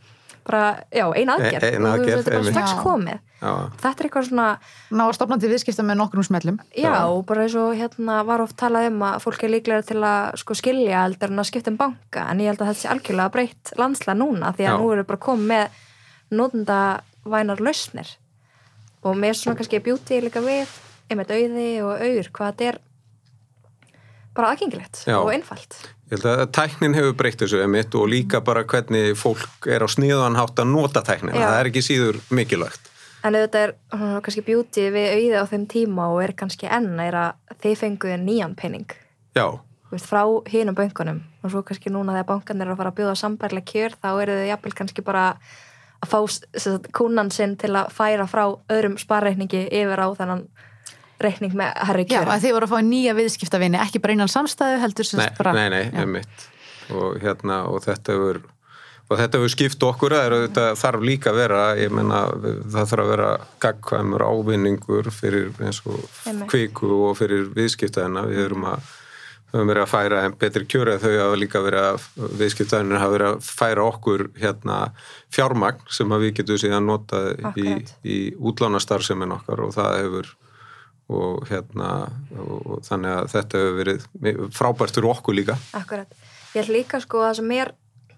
ein aðgerð og þetta er bara strax komið. Þetta er eitthvað svona ná að stofna til viðskipta með nokkrum smellum. Já, bara eins og var oft talað að fólk er líklega til að skilja heldur en að skipta banka en ég held að þetta sé algjörlega breytt landslega núna því að nú eru bara komið með notendavænar lausnir og mér svona kannski bjúti líka við einmitt auði og auður hvað þetta er bara aðgengilegt og einfalt. Ég held að tæknin hefur breytt þessu einmitt og líka bara hvernig fólk er á sniðan hátt að nota tæknina. Það er ekki síður mikilvægt. En þetta er kannski bjúti við auði á þeim tíma og er kannski enn að þið fenguðu nýjan pening. Já. Frá hinum bönkunum og svo kannski núna þegar bankarnir eru að fara að bjóða sambærilega kjör þá eru þau jafnvel kannski bara að fá kúnnan sinn til að færa frá öðrum sparreikningi yfir á þennan reikning með herri kjörum. Já, að þið voru að fá nýja viðskiptavinni, ekki bara innan samstæðu heldur bara... Nei, einmitt. Og og þetta hefur skipt okkur, þetta þarf líka að vera, ég meina, það þarf að vera gagnkvæmur ávinningur fyrir eins og Kviku og fyrir viðskiptaðina. Við höfum verið að færa betri kjör eða þau hafa líka verið að viðskiptaðinir hafa verið að færa okkur fjármagn sem við getum síðan notað í útlánastarfsemin okkar og það hefur og þannig að þetta hefur verið frábært fyrir okkur líka. Akkurat. Ég held líka það sem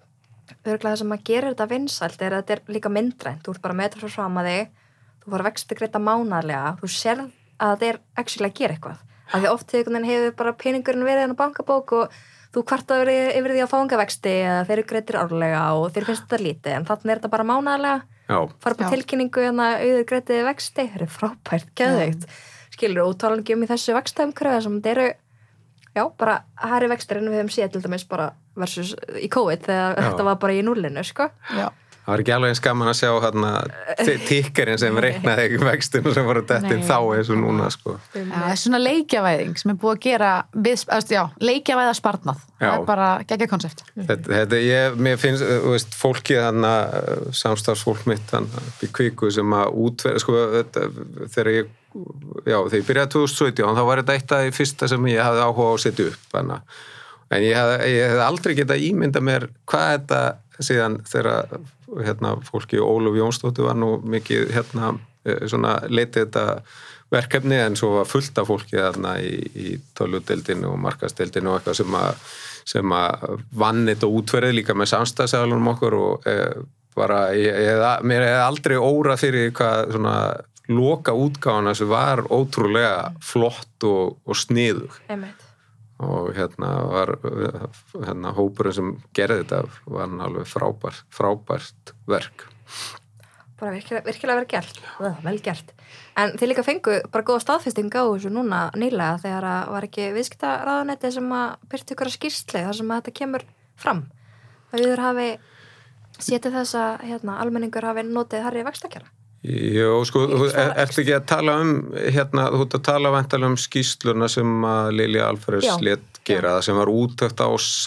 Örugglega það sem að gera þetta vinsælt er að þetta er líka myndrænt, þú ert bara með þetta frá fram að þig, þú fara vexti greidda mánaðarlega, þú sérð að þetta er actually að gera eitthvað, af því oft hefur bara peningurinn verið en á bankabók og þú kvartaður yfir því að fá vexti eða þeir eru greiddir árlega og þeir finnst þetta lítið, en þannig er þetta bara mánaðarlega, fara på tilkynningu en að auður greiddi vexti, það er frábært, geðveikt, skilur, og tala ekki í þessu vaxtaumhverfi sem þetta eru bara hærri vextir en við höfum séð til dæmis bara versus í COVID þegar þetta var bara í núllinu, sko. Já. Það var ekki alveg eins gaman að sjá hérna tikkerinn sem reiknaði ekki vextinu sem voru dettin þá eins og núna, sko. Það er svona leikjavæðing sem er búið að gera leikjavæða sparnað. Það er bara geggjað konsept. Mér finnst, þú veist, fólkið þarna, samstarfsfólk mitt í Kviku sem að útverða, sko, þegar ég byrjaði 2017, þá var þetta eitt af því fyrsta sem ég hafði áhuga á að setja upp, en ég hef aldrei getað ímyndað mér hvað þetta síðan þegar fólki Ólöf Jónsdóttir var nú mikið svona leitið þetta verkefni en svo var fullt af fólki þarna í tölvudeildinu og markaðsdeildinu og eitthvað sem að vann þetta útverðið líka með samstæðsælunum okkur og bara mér hef aldrei órað fyrir hvað svona loka útgáfana sem var ótrúlega flott og sniðug. Einmitt. Og var hópurinn sem gerði þetta var alveg frábært verk. Bara virkilega verið gert, vel gert. En þið líka fengu bara góða staðfesting á þessu núna nýlega þegar að var ekki viðskiptaráðuneyti sem að birti ykkur að skýrslu þar sem að þetta kemur fram. Að við hafi setið þess að almenningur hafi notið hærri vaxtakjara. Jó, sko, ertu ekki að tala þú ert að tala væntanlega skýrsluna sem að Lilja Alfreðs lét gera það sem var úttekt á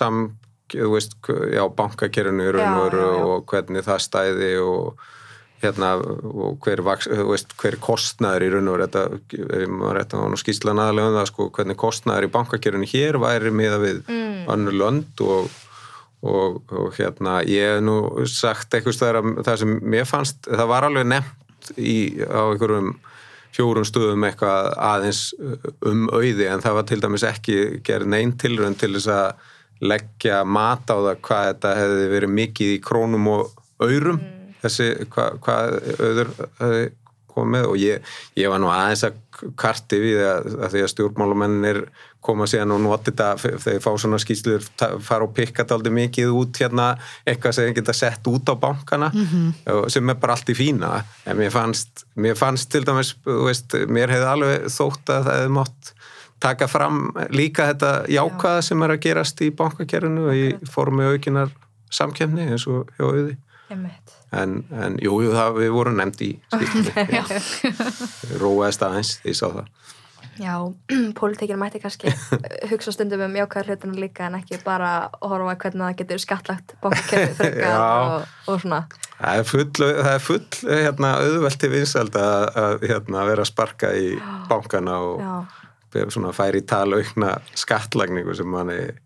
bankakerfinu í raun og veru og hvernig það stæði og og hver kostnaður í raun og veru þetta var nú skýrslan aðalega það, sko, hvernig kostnaður í bankakerfinu hér væri miðað við önnur lönd og ég hef nú sagt eitthvað það sem mér fannst, það var alveg nefnt á einhverjum 4 stöðum eitthvað aðeins auði en það var til dæmis ekki gerð nein tilraun til þess að leggja mat á það hvað þetta hefði verið mikið í krónum og aurum þessi hvað auður hefði komið og ég var nú aðeins að karti við að því að stjórnmálumennir koma síðan og nota þetta þegar fá svona skýrslur fara og pikka þetta aldrei mikið út eitthvað sem geta sett út á bankana sem bara allt í fína en mér fannst til dæmis mér hefði alveg þótt að það hefði mátt taka fram líka þetta jákvæða sem að gerast í bankakerfinu í formi aukinnar samkeppni eins og hjá auði en jú, við vorum nefnd í skýrslunni róaðist aðeins, ég sá það Já, pólitíkin mætti kannski hugsa stundum jákvæða hlutuna líka en ekki bara horfa hvernig það getur skattlagt bankakerfið frekar og svona Það er full auðvelt til vinsæld að vera að sparka í bankana og svona færi í talaukna skattlagningu sem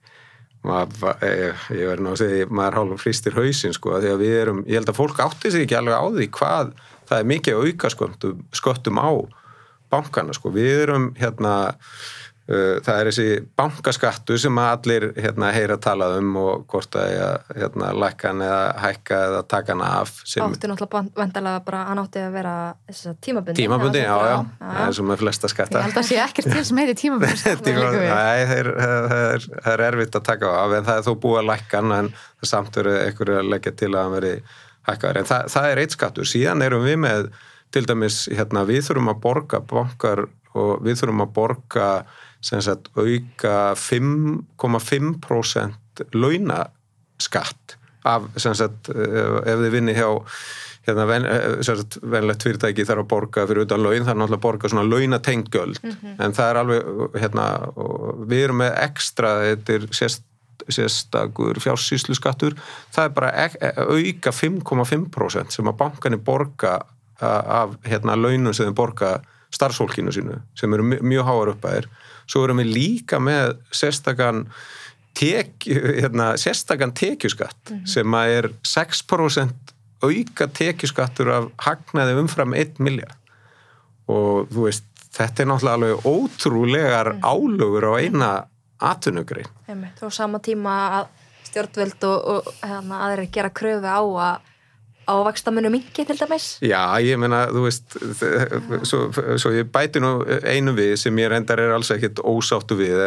ég verður nú að segja maður hálf fristir hausinn sko því að ég held að fólk átti sig ekki alveg á því hvað það er mikið auka sköttum á bankana sko, við erum það er þessi bankaskattu sem allir heyra talað og hvort að lækka hann eða hækka eða taka hann af Átti náttúrulega vendalega bara hann átti að vera tímabundin já, það er sem með flesta skatta Ég held að sé ekkert til sem heitir tímabundin Nei, það er erfitt að taka af en það er þó búið að lækka hann en það samt verið einhverju að leggja til að hann veri hækkaður en það er eitt skattur, síðan erum við með til dæmis, við þurfum að borga bankar og við þurfum að borga sem sagt auka 5,5% launaskatt af sem sagt ef þið vinni hjá venlegt fyrirtæki þarf að borga fyrir utan laun, það er náttúrulega að borga svona launatengd gjöld en það er alveg við erum með ekstra þetta er sérstakur fjársýsluskattur það er bara auka 5,5% sem að bankarnir borga af launum sem þeim borga starfsfólkinu sínu sem eru mjög háar uppæðir svo erum við líka með sérstakan tekjuskatt sem að er 6% auka tekjuskattur af hagnaði umfram 1 milljarð og þú veist, þetta er náttúrulega alveg ótrúlegar álögur á eina atvinnugrein og sama tíma að stjórnvöld og aðrir gera kröfu á vaxtamunum minnki til dæmis? Já, ég meina, þú veist, svo ég bæti nú einu við sem ég reyndar alls ekkert ósáttu við,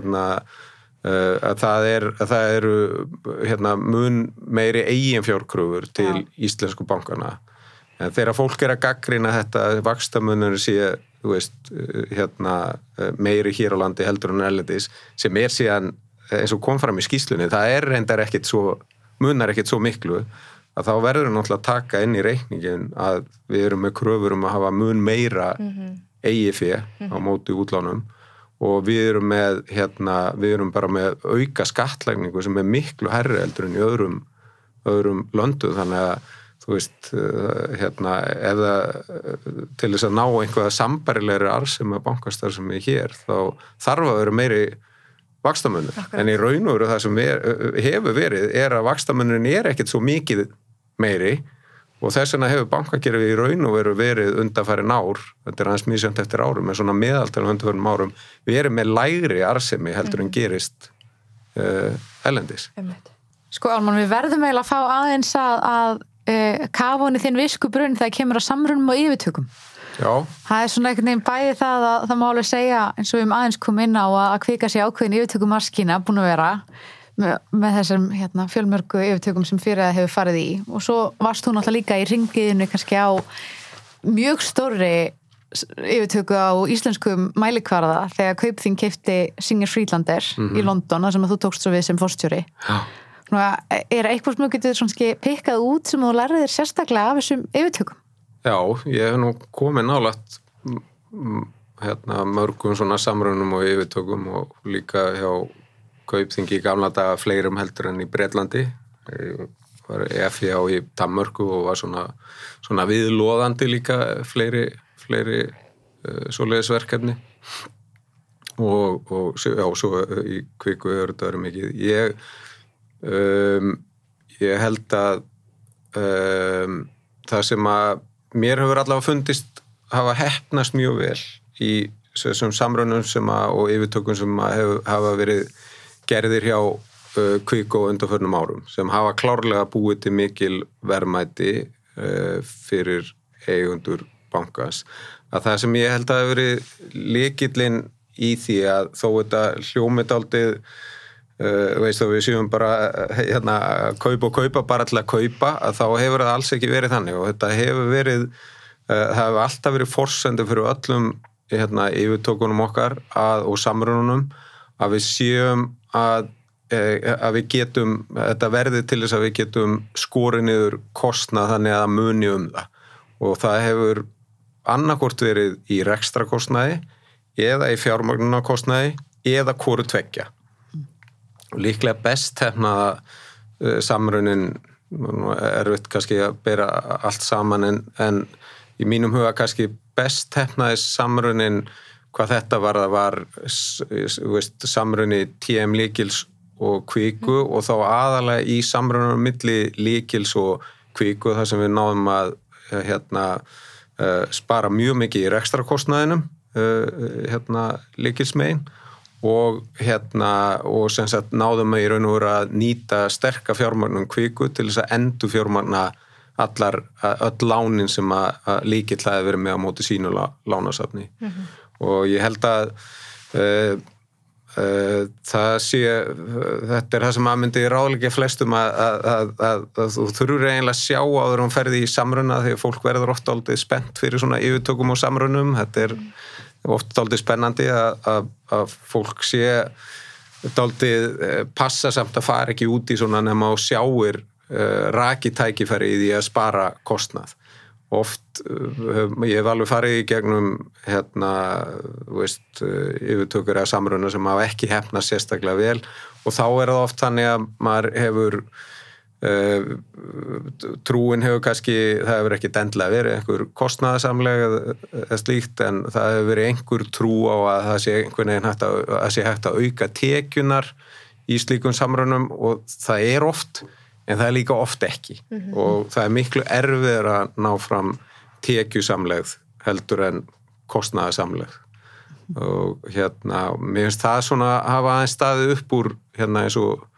að það eru mun meiri eiginfjárkröfur til íslensku bankana. En þegar fólk að gagnrýna þetta vaxtamunur sé, þú veist, meiri hér á landi heldur en erlendis, sem síðan, eins og kom fram í skýrslunni, það reyndar munar ekkert svo miklu, að þá verður náttúrulega að taka inn í reikningin að við erum með kröfur að hafa mun meira eigið fé á móti útlánum og við erum bara með auka skattlægningu sem miklu hærri heldur en í öðrum löndum, þannig að þú veist, eða til þess að ná einhverja sambærilegri arðsemi bankastarfsemi hér, þá þarf að vera meiri vaxtamunur. En í raun og veru það sem hefur verið að vaxtamunurinn ekkert svo mikið meiri og þess vegna hefur bankakerfið í raun og veru verið undanfarin ár, þetta aðeins misjafnt eftir árum, með svona meðaltal undanfarin árum, við erum með lægri arðsemi heldur en gerist erlendis. Sko Ármann, við verðum eiginlega að fá aðeins að kafa honi þinn viskubrunn þegar kemur að samrunum og yfirtökum. Já. Það svona einhvern veginn bæði það að það má alveg segja, eins og við aðeins kom inn á að kvika sér ákveðin yfirtökumaskína búin að vera með þessum fjölmörgu yfirtökum sem fyrir það hefur farið í og svo varst þú náttúrulega líka í ringiðinu kannski á mjög stórri yfirtöku á íslenskum mælikvarða þegar Kaupþing keypti Singer Friedlander í London, þar sem þú tókst svo við sem forstjóri. Já. Eitthvað sem þú getur pikkað út sem þú lærðir sérstaklega af þessum yfirtökum? Já, ég hef nú komið nálægt mörgum svona samrunum og yfirtökum og líka hjá Kaupþingi í gamla daga fleirum heldur en í Bretlandi. Ég var FIA í Danmörku og var svona viðloðandi líka fleiri svoleiðisverkefni og svo í Kviku hefur þetta verið mikið. Ég held að það sem að mér hefur allavega fundist hafa heppnast mjög vel í þessum samrunum og yfirtökum sem hafa verið gerðir hjá Kviku á undanförnum árum sem hafa klárlega búið til mikil verðmæti fyrir eigendur bankans. Að það sem ég held að hafa verið lykillinn í því að þó þetta hljómið dálítið veist þú, við séum bara kaupa bara til að kaupa, að þá hefur það alls ekki verið þannig og þetta hefur verið það hefur alltaf verið forsendur fyrir öllum yfirtökunum okkar og samrununum að við séum að við getum, þetta verði til þess að við getum skorið niður kostnað þannig að muni það og það hefur annarkvort verið í rekstrakostnaði eða í fjármagnunarkostnaði eða hvoru tveggja. Líklega best hefnaða samrunin erfitt kannski að bera allt saman en í mínum huga kannski best hefnaði samrunin hvað þetta var samruni TM Lykils og Kviku og þá aðalega í samrunum milli Lykils og Kviku þar sem við náðum að spara mjög mikið í rekstrakostnaðinum Lykilsmegin og sem sagt náðum við í raun og veru að nýta sterka fjármagnun Kviku til þess að endur fjármagna öll lánin sem að Lykill hafi verið með á móti sínu lánasafni og ég held að þetta það sem að myndi ráðleggja flestum að þú þurfur eiginlega að sjá áður hún ferði í samruna þegar fólk verður oft aldrei spennt fyrir svona yfirtökum og samrunum, þetta oft aldrei spennandi að fólk sé aldrei passa samt að fara ekki út í svona nema og sjáir rakitækifæri í því að spara kostnað. Oft, ég hef alveg farið í gegnum yfirtökur eða samruna sem hafa ekki heppnast sérstaklega vel og þá það oft þannig að maður hefur trúin hefur kannski, það hefur ekki endilega verið einhver kostnaðarsamlega eða slíkt en það hefur verið einhver trú á að það sé einhvern veginn hægt að auka tekjunar í slíkum samrunum og það oft en það líka oft ekki og það miklu erfiðar að ná fram tekjusamlegð heldur en kostnaðarsamlegð og mér finnst það svona hafa aðeins staðið upp úr eins og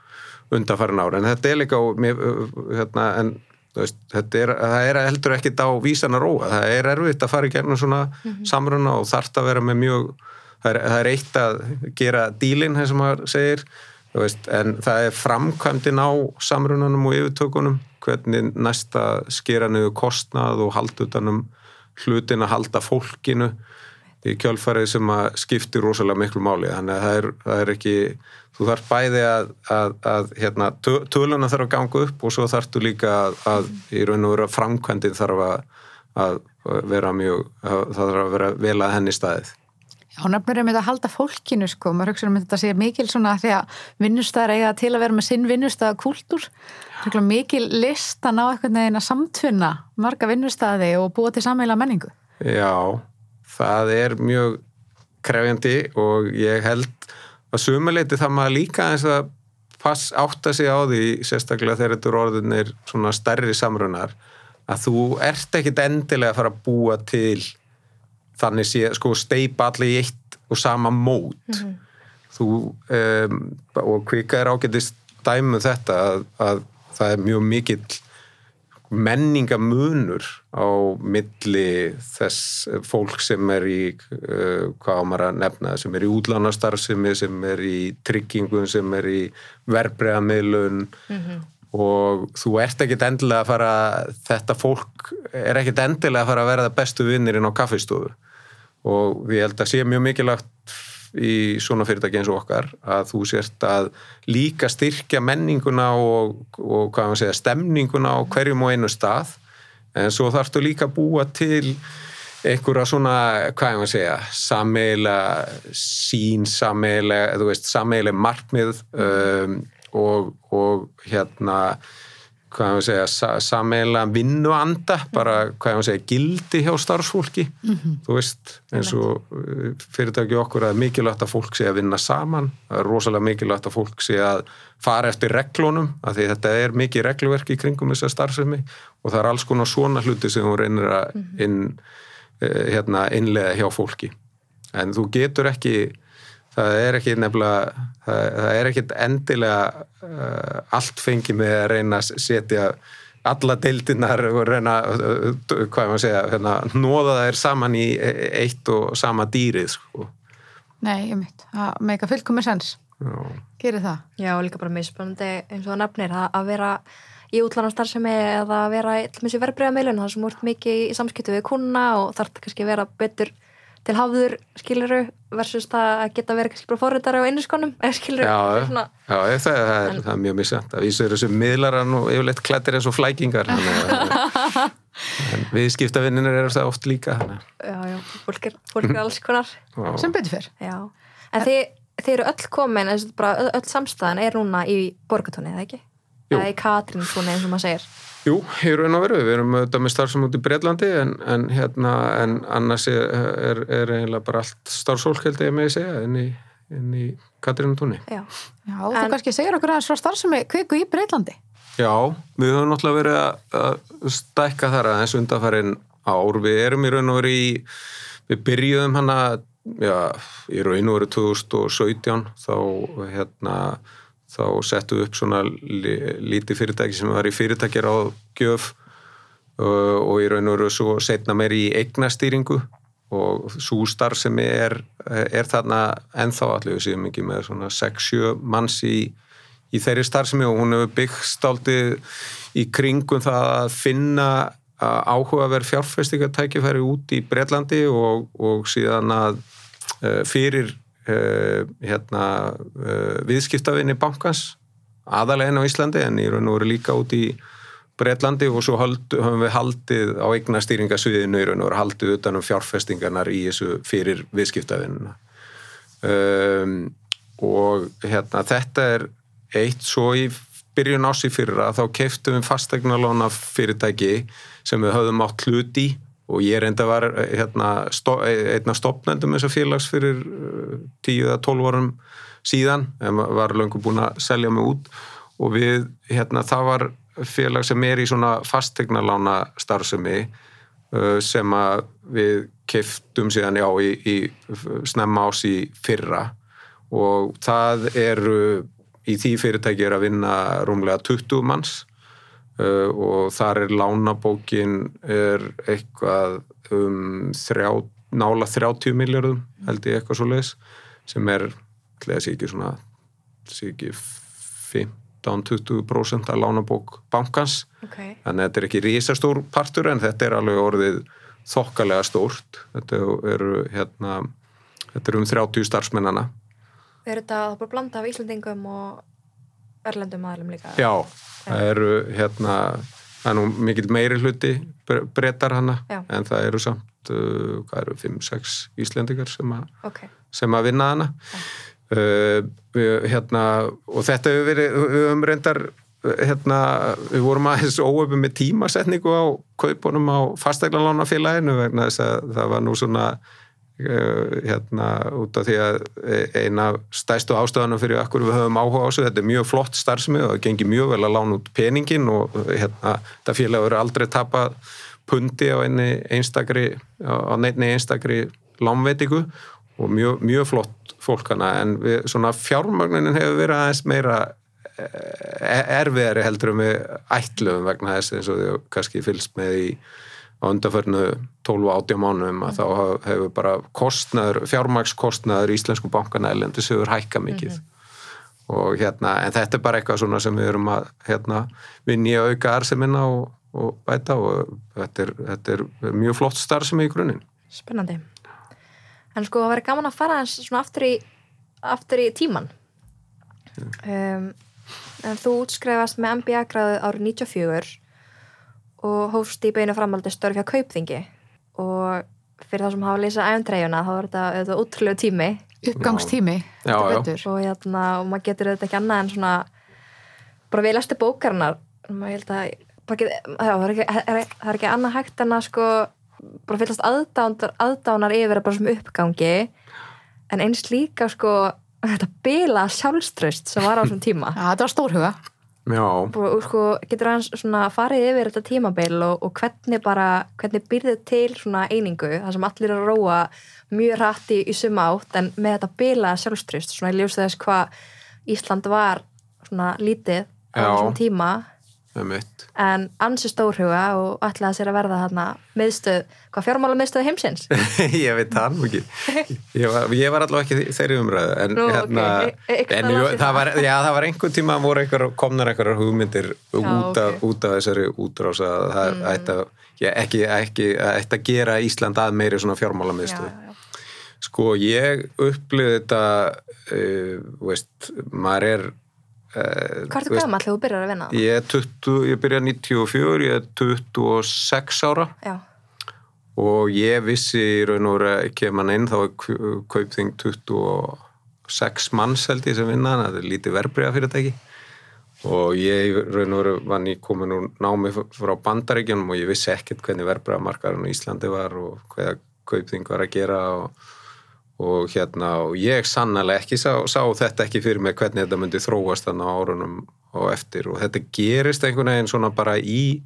undanfarin ára, en þetta líka en það heldur ekkit á vísan að róa, það erfitt að fara í gegnum svona samruna og þarft að vera með mjög, það eitt að gera dílinn, sem maður segir, en það framkvæmdin á samrunanum og yfirtökunum, hvernig næsta skera niður kostnað og halda utanum hlutin að halda fólkinu í kjölfarið sem að skiptir rosalega miklu máli, þannig að það ekki, þú þarf bæði að töluna þarf að ganga upp og svo þarftu líka að í raun og vera framkvæmdin þarf að vera mjög, það þarf að vera vel að henni staðið. Já, nefnir að halda fólkinu, maður hugsa þetta sé mikil svona því að vinnustæðar eiga til að vera með sinn vinnustæðakúltúr, mikil list að ná einhvern veginn að samtvinna marga vinnustæði og búa til sameiginlega menningu. Já, það mjög krefjandi og ég held að sumuleyti það maður líka eins að átta sig á því, sérstaklega þegar þetta orðinir svona stærri samrunar, að þú ert ekkit endilega að fara að búa til þannig steypa allir í eitt og sama mót. Þú, og Kvika ágætist dæmi þetta að það mjög mikill menningamunur á milli þess fólk sem í hvað á maður að nefna, sem í útlánastarfsemi, sem í tryggingum, sem í verðbréfamiðlun og þú ert ekkit endilega að fara, þetta fólk ekkit endilega að fara að verða bestu vinnirinn á kaffistofu og ég held að sé mjög mikilvægt í svona fyrirtæki eins og okkar að þú sért að líka styrkja menninguna og hvað maður segja, stemninguna á hverjum og einu stað, en svo þarftu líka að búa til einhverja svona, hvað maður segja, sameiginlega sín, sameiginlega markmið og hvað maður segja, sameiginlega vinnuanda, bara hvað maður segja, gildi hjá starfsfólki, þú veist, eins og fyrirtæki okkur að mikilvægt að fólk sé að vinna saman, það rosalega mikilvægt að fólk sé að fara eftir reglunum, af því þetta mikið regluverk í kringum þessa starfsemi og það alls konar svona hluti sem þú reynir að innleiða hjá fólki. En þú getur ekki, það ekki nefnilega, það ekki endilega allt fengi með að reyna að setja alla deildirnar og reyna, hvað maður segja, hnoða þær saman í eitt og sama dýrið, Nei, það meika fullkomið sens. Gerir það? Já, og líka bara misspennandi eins og það nefnir, að vera í útlánastarfsemi eða að vera til þessu verðbréfamiðlun, það sem voru mikið í samskipti við kúnna og þarf kannski að vera betur til hafður, skiluru, versus það að geta verið kannski bara forritari á einuskonum, skiluru. Já, það mjög misjant. Það vísur þessu miðlarar og yfirleitt klættir eins og flækingar. En viðskiptavinninir það oft líka. Já, fólk alls konar. Sem betur fyrr. Já, en þið eru öll komin, bara öll samstæðan núna í Borgartúni, eða ekki? Eða í Katrínstúni, eins og maður segir. Jú, í raun og veru, við erum auðvitað með starfsum út í Bretlandi en annars eiginlega bara allt starfsfólk held ég með að segja inn í Katrínstúni. Já, þú kannski segir okkur aðeins frá starfsemi Kviku í Bretlandi. Já, við höfum náttúrulega verið að stækka þar aðeins undanfarin ár. Við erum í raun og veru við byrjuðum í raun og veru 2017 þá settum við upp svona lítið fyrirtæki sem var í fyrirtækjar á gjöf og í raun og veru svo seinna meir í eignastýringu og sú starfsemi þarna ennþá allir við séum ekki með svona 6-7 manns í þeirri starfsemi og hún hefur byggst dálítið í kringum það að finna áhugaverð fjárfestingartækifæri út í Bretlandi og síðan að fyrir viðskiptavinni bankans aðalega á Íslandi en í raun og veru líka út í Bretlandi og svo höfum við haldið á eignastýringasviðinu í raun og veru haldið utan fjárfestingarnar í þessu fyrir viðskiptavinnuna og þetta eitt svo í byrjun árs í fyrra þá keyptum við fasteignalána fyrirtæki sem við höfðum átt hlut í og ég reynda var einn af stofnendum þessa félags fyrir 10 eða 12 árum síðan, en var löngu búin að selja mig út og við, það var félag sem í svona fasteignalána starfsemi sem að við keyptum síðan í snemma ás í fyrra og það eru í því fyrirtæki að vinna rúmlega 20 manns og þar lánabókin eitthvað nála 30 milljörðum held ég eitthvað svoleiðis sem ætli ekki 15-20% af lánabók bankans þannig að þetta ekki risastór partur en þetta alveg orðið þokkalega stórt þetta eru 30 starfsmennana þetta bara blanda af Íslandingum og erlendum aðlum líka? Já, það eru það nú mikill meiri hluti Bretar hana en það eru samt 5-6 Íslendingar sem að vinna hana og þetta hefur verið við höfum reyndar við vorum aðeins óöfum með tímasetningu á kaupunum á fasteignalána-félaginu vegna þess að það var nú svona út af því að eina stærstu ástæðanum fyrir akkur við höfum áhuga á þessu, þetta mjög flott starfsemi og það gengi mjög vel að lána út peningin og þetta félag eru aldrei tapað pundi á neinni einstakri lánveitingu og mjög flott fólk hana en svona fjármögnunin hefur verið aðeins meira erfiðari heldur við ætluðum vegna þess eins og þau kannski fylgst með í á undanförnu 12-18 mánuðum að þá hefur bara fjármagnskostnaður íslensku bankana erlendis hefur hækkað mikið og en þetta bara eitthvað svona sem við erum að vinna í að auka arðsemina og bæta og þetta mjög flott starfsemi í grunninn. Spennandi. En sko það væri gaman að fara eins svona aftur í tíman. En þú útskrifast með MBA-gráðu árið 94 og hófst í beinu framhaldi störf hjá Kaupþingi og fyrir þá sem hafa lesað ævintýruna þá þetta ótrúlegu tími uppgangstími og maður getur þetta ekki annað en svona bara við lestu bókarinnar maður held að það er ekki annað hægt en að sko bara fyllast aðdánar yfir bara sem uppgangi en eins líka sko þetta bila sjálfstraust sem var á þessum tíma þetta var stórhuga og sko getur hans svona farið yfir þetta tímabil og hvernig býrðu til svona einingu þar sem allir að róa mjög hratt í suma átt en með þetta bila sjálfstraust svona í ljósi þess hvað Ísland var svona lítið á þessum tíma en ansi stórhuga og ætlaði sér að verða þarna fjármála miðstöð heimsins ég veit það nú ekki ég var allavega ekki þeirri umræðu en það var einhvern tíma komnar einhverjar hugmyndir út af þessari útrás að það ætti að gera Ísland að meiri svona fjármála miðstöð sko ég upplifði þetta maður Hvað ertu gamall þegar þú byrjar að vinna? Ég byrjaði 94, ég 26 ára og ég vissi í raun og veru kemur inn þá Kaupþing 26 manns held ég sem vinna það lítið verðbréfafyrirtæki og ég raun og veru var nýkomin úr námi frá Bandaríkjunum og ég vissi ekkert hvernig verðbréfamarkaðurinn í Íslandi var og hvað Kaupþing var að gera og ég sannarlega ekki sá þetta ekki fyrir mig hvernig þetta myndi þróast þannig á árunum og eftir og þetta gerist einhvern veginn svona bara í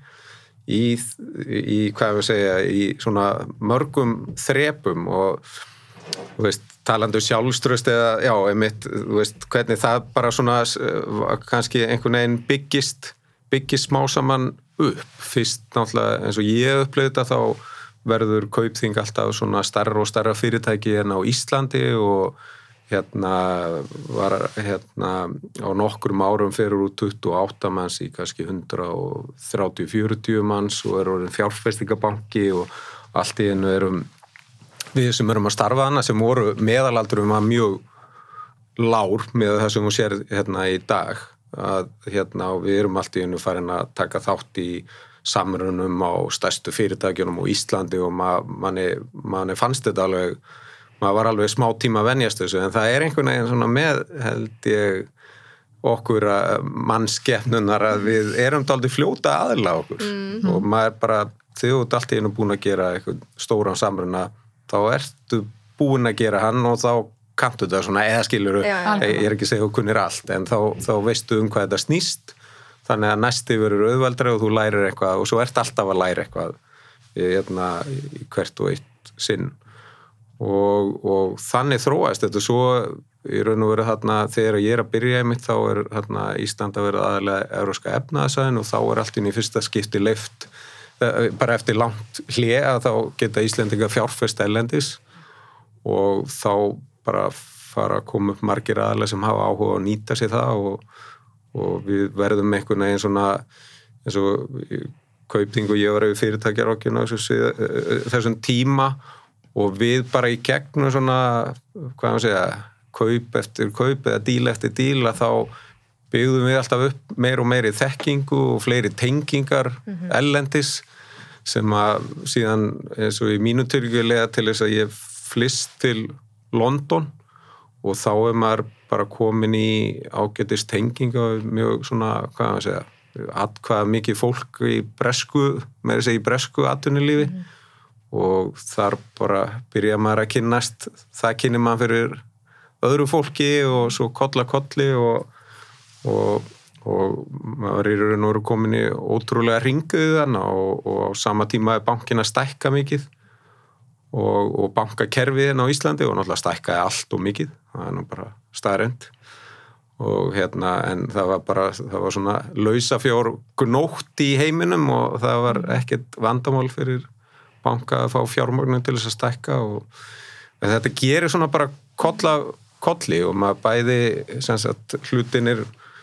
hvað við segja í svona mörgum þrepum og þú veist talandi sjálfstraust eða einmitt þú veist hvernig það bara svona kannski einhvern veginn byggist smá saman upp fyrst náttúrulega eins og ég upplifði þetta þá verður Kaupþing alltaf svona stærra og stærra fyrirtæki á Íslandi og var á nokkrum árum fyrir úr 28 manns í kannski 130-40 manns og orðin fjárfestingabanki og allt í einu við sem erum að starfa hana sem voru meðalaldurum að mjög lár með það sem hún sér í dag að við erum allt í einu farin að taka þátt í samrunum á stærstu fyrirtækjunum á Íslandi og manni fannst þetta alveg maður var alveg smá tíma að venjast þessu en það einhvern veginn svona með held ég okkur mannskepnunar að við erum dálítið fljóta aðila okkur og maður bara þegar þú ert allt í einu búin að gera eitthvað stóran samruna þá ertu búin að gera hann og þá kanntu þetta svona eða skilur ég ekki að segja þú kunnir allt en þá veistu hvað þetta snýst þannig að næsti verður auðveldari og þú lærir eitthvað og svo ert alltaf að læra eitthvað í hvert og eitt sinn og þannig þróast þetta svo í raun og veru þarna þegar ég að byrja einmitt þá þarna Ísland að vera aðalega evrópska efnaðasvæðin og þá alltaf í fyrsta skipti leyft bara eftir langt hlé að þá geta Íslendingar fjárfest erlendis og þá bara fara að koma upp margir aðalega sem hafa áhuga að nýta sér það og við verðum einhvern veginn svona eins og Kaupþing og ég var yfir fyrirtækjarokkinu þessum tíma og við bara í gegnum svona, hvað maður segja, kaup eftir kaup eða díl eftir díl að þá byggðum við alltaf upp meir og meiri þekkingu og fleiri tengingar erlendis sem að síðan eins og í mínu tilgjörlega til þess að ég flyst til London og þá maður bara komin í ágætis tenginga mjög svona, hvað maður segja, hvað mikið fólk í bresku atvinnulífi og þar bara byrja maður að kynnast, það kynni maður fyrir öðru fólki og svo kolli og maður í raun og veru komin í ótrúlega hringuðu þannig og á sama tíma bankin að stækka mikið og bankakerfiðin á Íslandi og náttúrulega stækkaði allt og mikið, það nú bara staðreynd og en það var svona lausafjár gnótt í heiminum og það var ekkert vandamál fyrir banka að fá fjármögnun til þess að stækka og þetta gerir svona bara kolli og maður bæði sem sagt hlutinir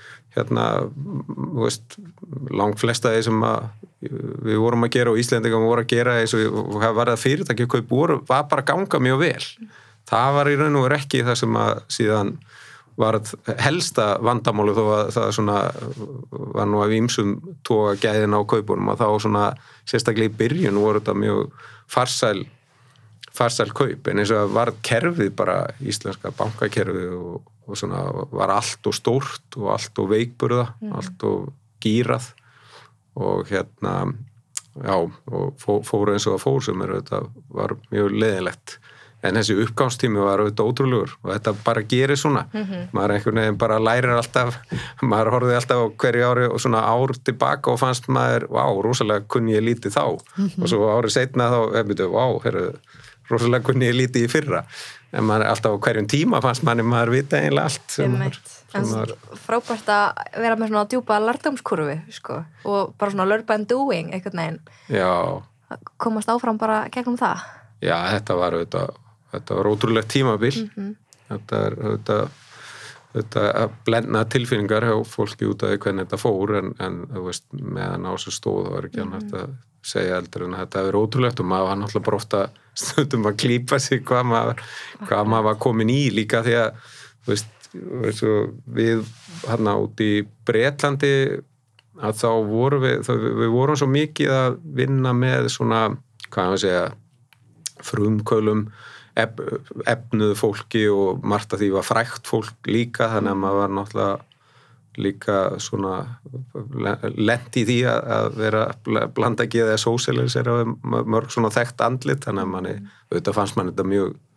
þú veist, langflesta því sem við vorum að gera og Íslendingar voru að gera eins og það var að fyrirtækjakaup var bara að ganga mjög vel. Það var í raun og veru ekki það sem að síðan var helsta vandamáli þó að það svona var nú af ýmsum toga gæðin á kaupunum og þá svona sérstaklega í byrjun voru þetta mjög farsæl kaup en eins og var kerfið bara íslenska bankakerfið og svona var allt og stórt og allt og veikburða, allt og gírað og og fóru eins og það fór sem þetta var mjög leiðinlegt en þessi uppgangstími var auðvitað ótrúlegur og þetta bara gerir svona maður einhvern veginn bara lærir alltaf maður horfði alltaf á hverju ári og svona ár tilbaka og fannst maður rosalega kunni ég lítið þá og svo árið seinna þá rosalega kunni ég lítið í fyrra en maður alltaf á hverjum tíma fannst maður vita eiginlega allt frábært að vera með svona djúpa lærdómskurfi sko, og bara svona learn by doing einhvern veginn komast áfram bara gegnum það þetta var ótrúlegt tímabil þetta að blenda tilfinningar hjá fólki út af hvernig þetta fór en þú veist, meðan á þessu stóð það var ekki annað að segja eldur en þetta hefur ótrúlegt og maður var náttúrulega bara ofta stundum að klípa sig hvað maður var komin í líka því að þú veist, við hérna út í Bretlandi að þá vorum við vorum svo mikið að vinna með svona, hvað maður segja frumkvölum efnuðu fólki og margt af því var frægt fólk líka þannig að maður var náttúrulega líka svona lent í því að vera blanda ekki eða sósialisera mörg svona þekkt andlit þannig að manni, auðvitað fannst mann þetta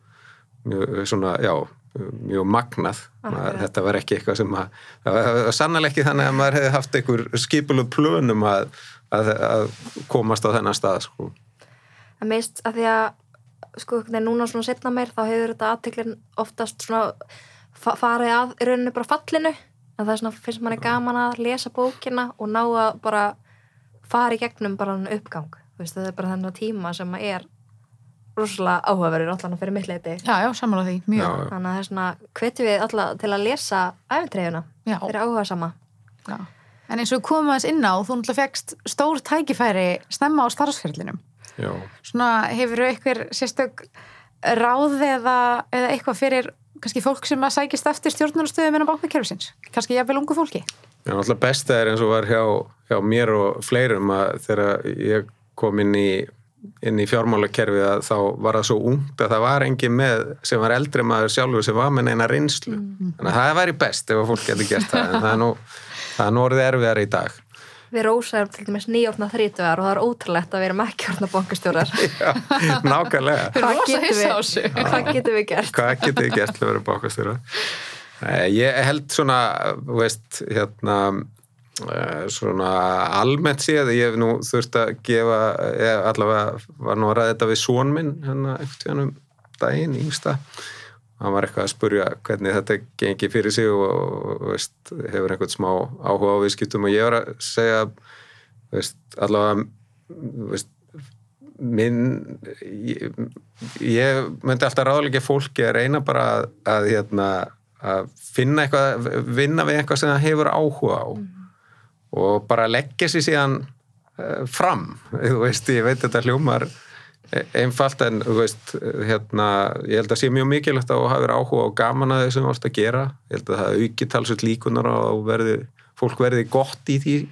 mjög svona, mjög magnað þetta var ekki eitthvað sem það var sannlega ekki þannig að maður hefði haft einhver skipulög plönum að komast á þennan stað sko. Það meist að því að sko, núna svona setna meir þá hefur þetta athygli oftast svona farið að í rauninu bara fallinu en það er svona, finnst manni gaman að lesa bókina og ná að bara fara í gegnum bara uppgang veist, það er bara þennan tíma sem er rosalega áhugaverður allan fyrir mitt leyti Já, sammála því, mjög þannig að það er svona, hvetjum við allan til að lesa ævintýruna, þeir eru áhugasama En eins og við komum aðeins inn á þú náttúrulega fékkst stór tækifæri snemma á starfsferlinum svona hefurðu einhver sérstök ráð eða eitthvað fyrir kannski fólk sem að sækist eftir stjórnunarstöðum innan bankakerfisins, kannski jafnvel ungu fólki náttúrulega besta eins og var hjá mér og fleirum að þegar ég kom inn í fjármálakerfið að þá var það svo ungt að það var engin með sem var eldri maður sjálfur sem var með neina reynslu þannig að það væri best ef fólk getur gert það en það er nú orðið erfiðar í dag Við Rósa erum til dæmis 9-30 og það er ótrúlegt að við erum ekki orðna bankastjórar. Já, nákvæmlega. Hvað getum við gert? Hvað getum við gert til að vera bankastjórar? Ég held svona, veist, svona almennt séð, ég hef nú þurft að gefa, ég allavega var nú að ræða þetta við son minn, einhvern daginn, yngsta, hann var eitthvað að spurja hvernig þetta gengi fyrir sig og veist, hefur einhvern smá áhuga á viðskiptum og ég var að segja veist, allavega veist, ég myndi alltaf ráðleggja fólki að reyna bara að finna eitthvað, vinna við eitthvað sem það hefur áhuga á og bara leggja sér síðan fram, þú veist, ég veit þetta hljómar einfalt en þú veist, ég held að sé mjög mikilvægt að hafa áhuga og gaman að þessum varst að gera, ég held að það auki talsveit líkunar og fólk verði gott í því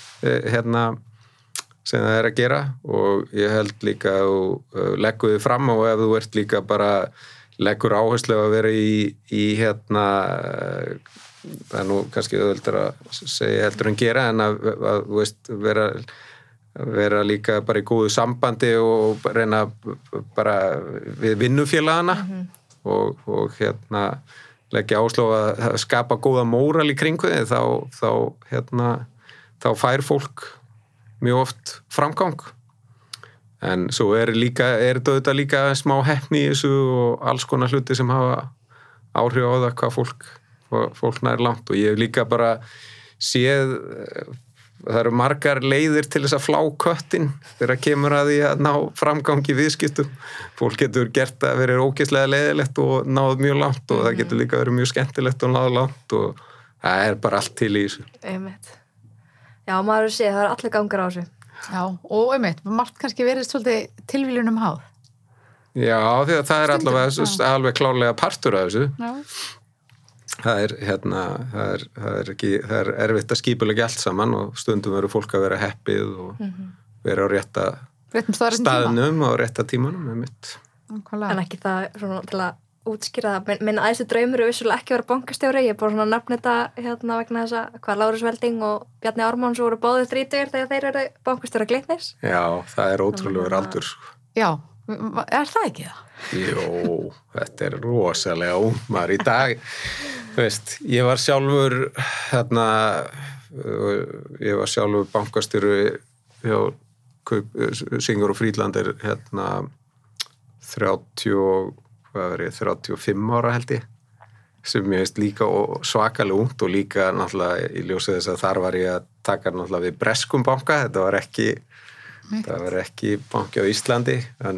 sem það er að gera og ég held líka að þú leggur þið fram og ef þú ert líka bara leggur áherslu að vera í það er nú kannski auðveldur að segja heldur en gera en að þú veist, vera líka bara í góðu sambandi og reyna bara við vinnufélagana og leggja áslá að skapa góða móral í kringu þá fær fólk mjög oft framgang en svo þetta líka smá heppni í þessu og alls konar hluti sem hafa áhrif á það hvað fólk nær langt og ég hef líka bara séð það eru margar leiðir til þess að flá köttin þegar kemur að því að ná framgangi viðskiptum fólk getur gert að vera ógeðslega leiðilegt og náð mjög langt og það getur líka verið mjög skemmtilegt og náð langt og það er bara allt til í þessu Einmitt. Já, maður sé, það er allir gangar á þessu. Já, og margt kannski verið svolítið tilviljunum háð. Já, því að það er alveg klárlega partur af þessu. Já. Það er erfitt að skipuleggja allt saman og stundum verður fólk að vera heppið og vera á rétta staðnum og á rétta tímanum einmitt. En ekki það svona til að útskýra það, minn æðstu draumur er vissulega ekki að vera bankastjóri, ég er bara svona nafn þetta vegna þess að hvað Lárus Velding og Bjarni Ármanns voru báðir 30 þegar þeir eru bankastjóra Glitnis. Já, það er ótrúlegur aldur. Já, er það ekki það? Jó, þetta er rosalega ungmar í dag. Veist, ég var sjálfur bankastjóri hjá Singer og Frídland er 35 ára held ég sem ég veist líka svakalega ungt og líka náttúrulega í ljósið þess að þar var ég að taka náttúrulega við breskum banka, þetta var ekki banki á Íslandi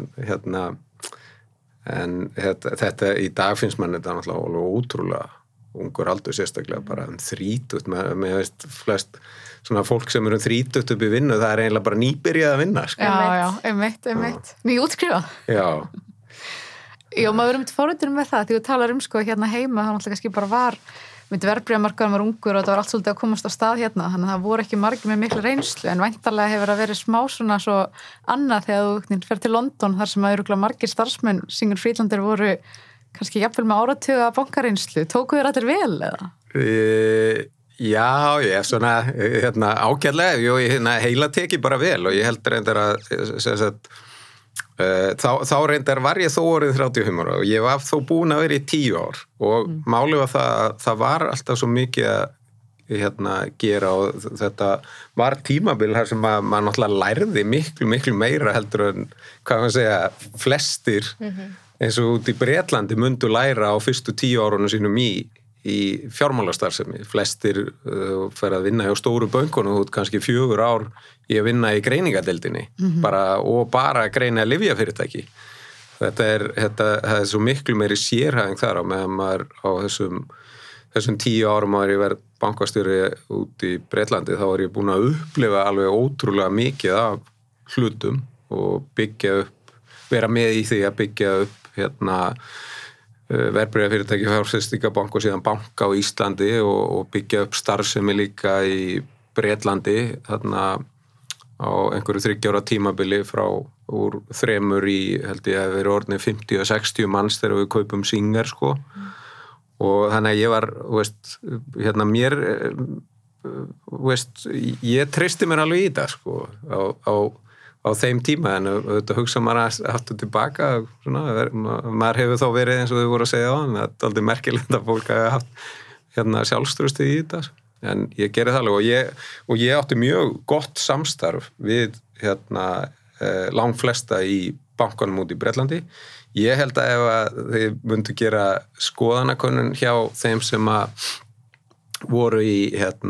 en þetta í dag finnst mann þetta náttúrulega ótrúlega ungur aldur sérstaklega bara 30 með veist flest svona fólk sem eru 30 upp í vinnu, það er eiginlega bara nýbyrjað að vinna sko. Já, einmitt nýútskrifað. Já. Já, maður verður forritur með það, því þú talar sko hérna heima, það náttúrulega kannski bara verðbréfamarkaðurinn var ungur og þetta var allt svolítið að komast á stað hérna, þannig að það voru ekki margir með mikla reynslu, en væntanlega hefur að verið smá svona svo annað þegar þú fer til London, þar sem að margir starfsmenn Singer Friedlander voru kannski jafnvel með áratuga bankareynslu, tóku þér allir vel eða? Já, ég svona ágætlega, heila teki bara vel og ég held reyndar að þá reyndar var ég þó orðið 35 ára og ég var þó búin að vera í 10 ár og málið var það var alltaf svo mikið að gera og þetta var tímabil þar sem maður náttúrulega lærði miklu meira heldur en hvað maður segja flestir eins og út í Bretlandi mundu læra á fyrstu 10 árunum sínum í fjármálastarfsemi flestir fer að vinna hjá stóru bönkunum út kannski 4 ár í að vinna í greiningadeildinni bara greina lyfjafyrirtæki það er svo miklu meiri sérhæfing þar á meðan maður á þessum 10 árum áður ég verið bankastjóri út í Bretlandi þá var ég búin að upplifa alveg ótrúlega mikið af hlutum og byggja upp vera með í því að byggja upp verðbréfafyrirtæki fjárfestingabank og síðan banka á Íslandi og byggja upp starfsemi líka í Bretlandi þarna á einhverju 30 ára tímabili úr 3 í held ég að vera orðin 50 og 60 manns þegar við kaupum Singer sko og þannig að ég var mér ég treysti mér alveg í þetta sko á þeim tíma en þetta hugsa maður aftur tilbaka svona, maður hefur þá verið eins og þau voru að segja á en það er aldrei merkilegt að fólk hafa haft sjálfströsti í þetta en ég gerði það alveg og ég átti mjög gott samstarf við langflesta í bankanum út í Bretlandi Ég held að ef þið myndu gera skoðanakönnun hjá þeim sem að voru í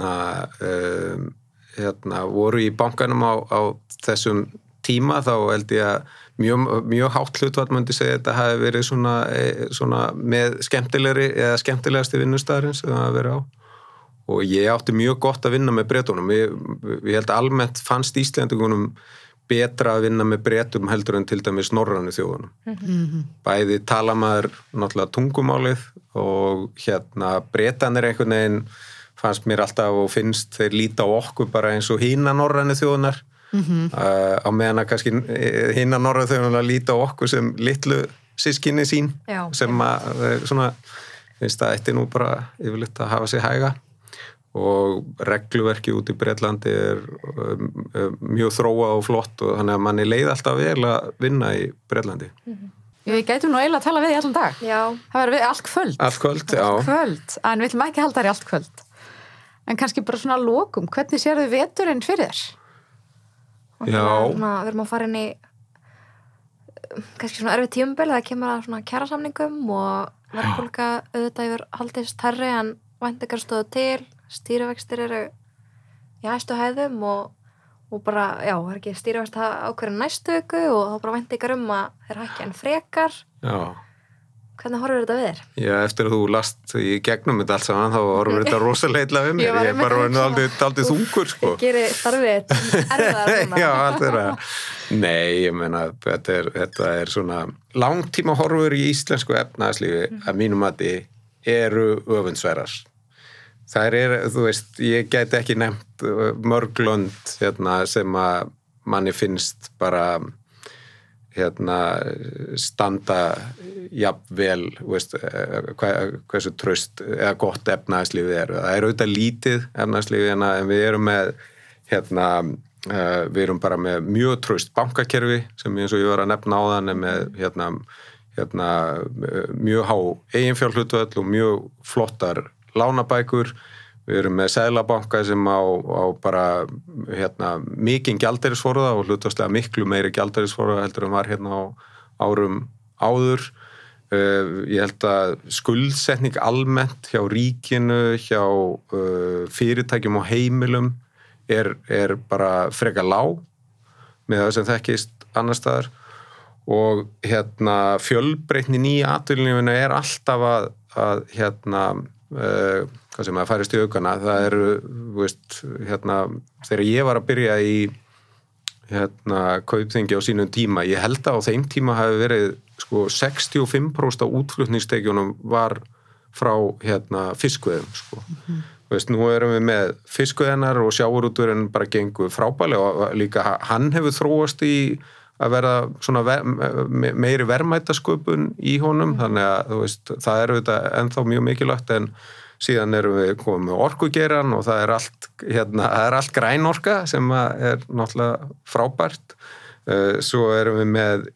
voru í bankanum á þessum tíma, þá held ég að mjög hátt hlutfall myndi segja að þetta hafi verið svona með skemmtilegasti vinnustæðurinn sem það hafi verið á. Og ég átti mjög gott að vinna með Bretunum. Ég held að almennt fannst Íslendingunum betra að vinna með Bretum heldur en til dæmis norrænu þjóðunum. Bæði tala maður náttúrulega tungumálið og Bretanir einhvern veginn fannst mér alltaf og finnst þeir líta á okkur bara eins og hina norrænu þjóðunar á meðan að kannski hina norrænu þjóðunar líta á okkur sem litlu systkini sín sem að svona finnst það ætti nú bara yfirleitt að hafa sig hæga. Og regluverki út í Bretlandi mjög þróað og flott og þannig að manni leið alltaf vel að vinna í Bretlandi. Við gætum nú eiginlega að tala við í allan dag. Já. Það verður við allt kvöld. Allt kvöld, já. Allt kvöld, en við ætlum ekki að halda þér í allt kvöld. En kannski bara svona lokum, hvernig sérðu veturinn fyrir þér? Já. Við erum að fara inn í kannski svona erfið tímabil, það kemur að svona kjarasamningum og verðbólga auðvitað yfir haldist hærri en væntingar stóðu til. Stýrivextir eru í hæstu hæðum og bara, já, það ekki stýrivext ákveðin næstu viku og þá bara væntingar að þeir hækki en frekar. Já. Hvernig horfir þetta við þér? Já, eftir að þú last í gegnum þetta allt saman, þá horfir þetta rosalega illa við mér. Ég er bara aldrei þungur, sko. Ég gerir starfið erfiðar svona. Já, allt það. Nei, ég meina, þetta er svona langtíma horfur í íslensku efnahagslífi að mínum mati eru öfundsverðar. Það þú veist, ég gæti ekki nefnt mörg lönd sem að manni finnst bara standa jafnvel, veist, hversu traust eða gott efnahagslífið er. Það er auðvitað lítið efnahagslífið en við erum með við erum bara með mjög traust bankakerfi sem eins og ég var að nefna áðan er með mjög há eiginfjárhlutvöll og mjög flottar lánabækur, við erum með seðlabanka sem á bara mikinn gjaldeyrisforða og hlutfallslega miklu meiri gjaldeyrisforða heldur en var á árum áður. Ég held að skuldsetning almennt hjá ríkinu, hjá fyrirtækjum og heimilum er bara frekar lág með það sem þekkist annars staðar og fjölbreytnin í atvinnulífinu er alltaf að hvað sem að færist í aukana, það eru, veist, þegar ég var að byrja í Kaupþingi á sínum tíma, ég held að á þeim tíma hafi verið, 65% af útflutningstekjunum var frá, fiskveiðum, Veist, nú erum við með fiskveiðarnar og sjávarútvegurinn bara gengur frábærlega og líka hann hefur þróast í að verða svona meiri verðmætasköpun í honum, þannig að þú veist, það er auðvitað ennþá mjög mikilvægt en síðan erum við komið með orkugeirann og það er allt grænorka sem er náttúrulega frábært. Svo erum við með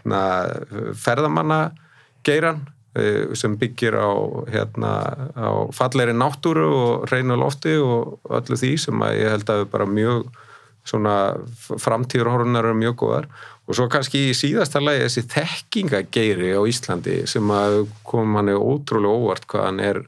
ferðamannageirann sem byggir á fallegri náttúru og hreinu lofti og öllu því sem að ég held að við bara mjög svona framtíðarhorfunar eru mjög góðar og svo kannski í síðasta lagi þessi þekkingageiri á Íslandi sem að kom manni ótrúlega óvart hvað hann er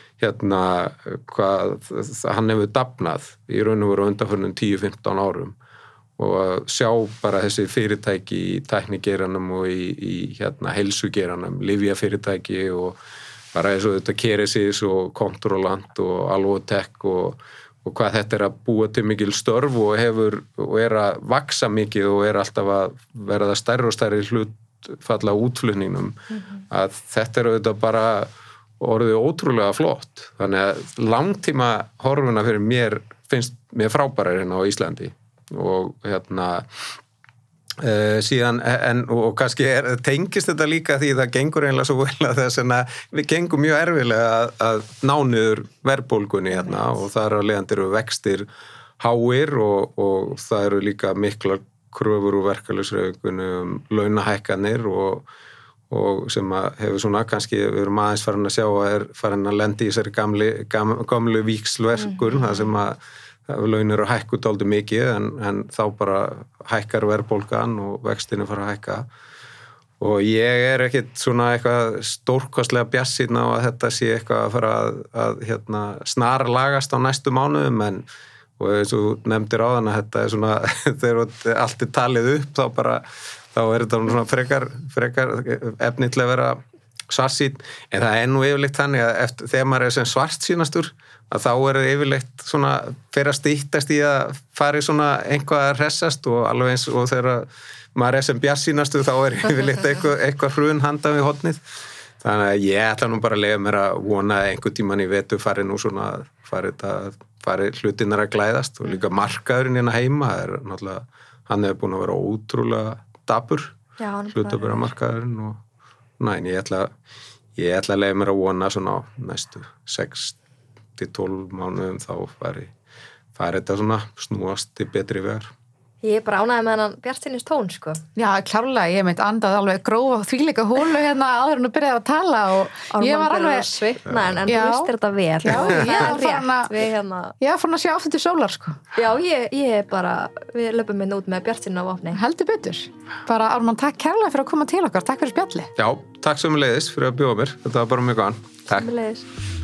hvað hann hefur dafnað í raun og veru undanförnum 10-15 árum og að sjá bara þessi fyrirtæki í tæknigeiranum og í heilsugeiranum, lyfjafyrirtæki og bara eins og þetta Keresis og Controlant og Alvotech og hvað þetta er að búa til mikil störf og er að vaksa mikið og er alltaf að verða stærri og stærri hlutfalla útflutningnum að þetta er auðvitað bara orðið ótrúlega flott. Þannig að langtíma horfuna fyrir mér finnst mér frábærar hérna á Íslandi og síðan og kannski tengist þetta líka því það gengur eiginlega svo vel að þess að við gengum mjög erfilega að ná niður verðbólgunni og það eru leiðandi eru vextir háir og það eru líka miklar kröfur úr verkalýðshreyfingunni launahækkanir og sem að hefur svona kannski við erum aðeins farin að sjá að farin að lendi í þessari gamlu víxlverkur það sem að laun eru hækku dálítið mikið en þá bara hækkar verðbólgan og vextinu fara að hækka og ég ekkit svona eitthvað stórkostlega bjassinn á að þetta sé eitthvað að fara að snar lagast á næstu mánuðum, en og eins og nefndir á þann að þetta svona þegar allt talið upp þá þetta svona frekar efni til að vera svartsýnn, en það nú yfirleitt þannig að þegar maður sem svartsýnastur að þá það yfirleitt svona fyrir að stýttast í að fari svona einhvað að hressast og alveg eins og þegar maður sem bjassínastur þá yfirleitt eitthvað hrun handan við hornið, þannig að ég ætla nú bara að leyfa mér að vona að einhvern tímann í vetur fari nú svona fari hlutinnar að glæðast og líka markaðurinn hérna heima náttúrulega, hann hefur búin að vera ótrúlega dapur, hlutabera markaðurinn og næn, ég ætla að leyfa mér að vona svona á næstu 6-12 mánuðum þá fari þetta svona snúast í betri vegar. Ég bara ánægði með hann bjartsýnis tón, sko. Já, klárlega, ég meint andað alveg grófa þvílíka hólu hérna áður en að byrja að tala og ég var alveg svitna, en þú veist þetta vel. Já, ég var fann að sjá aftur til sólar, sko. Já, ég bara, við löpum inn út með bjartsýnin á vopni. Heldur betur. Bara Ármann, takk kærlega fyrir að koma til okkar. Takk fyrir spjalli. Já, takk sömuleiðis fyrir að bjóða mér. Þetta var bara mjög gaman. Takk. Sömuleiðis.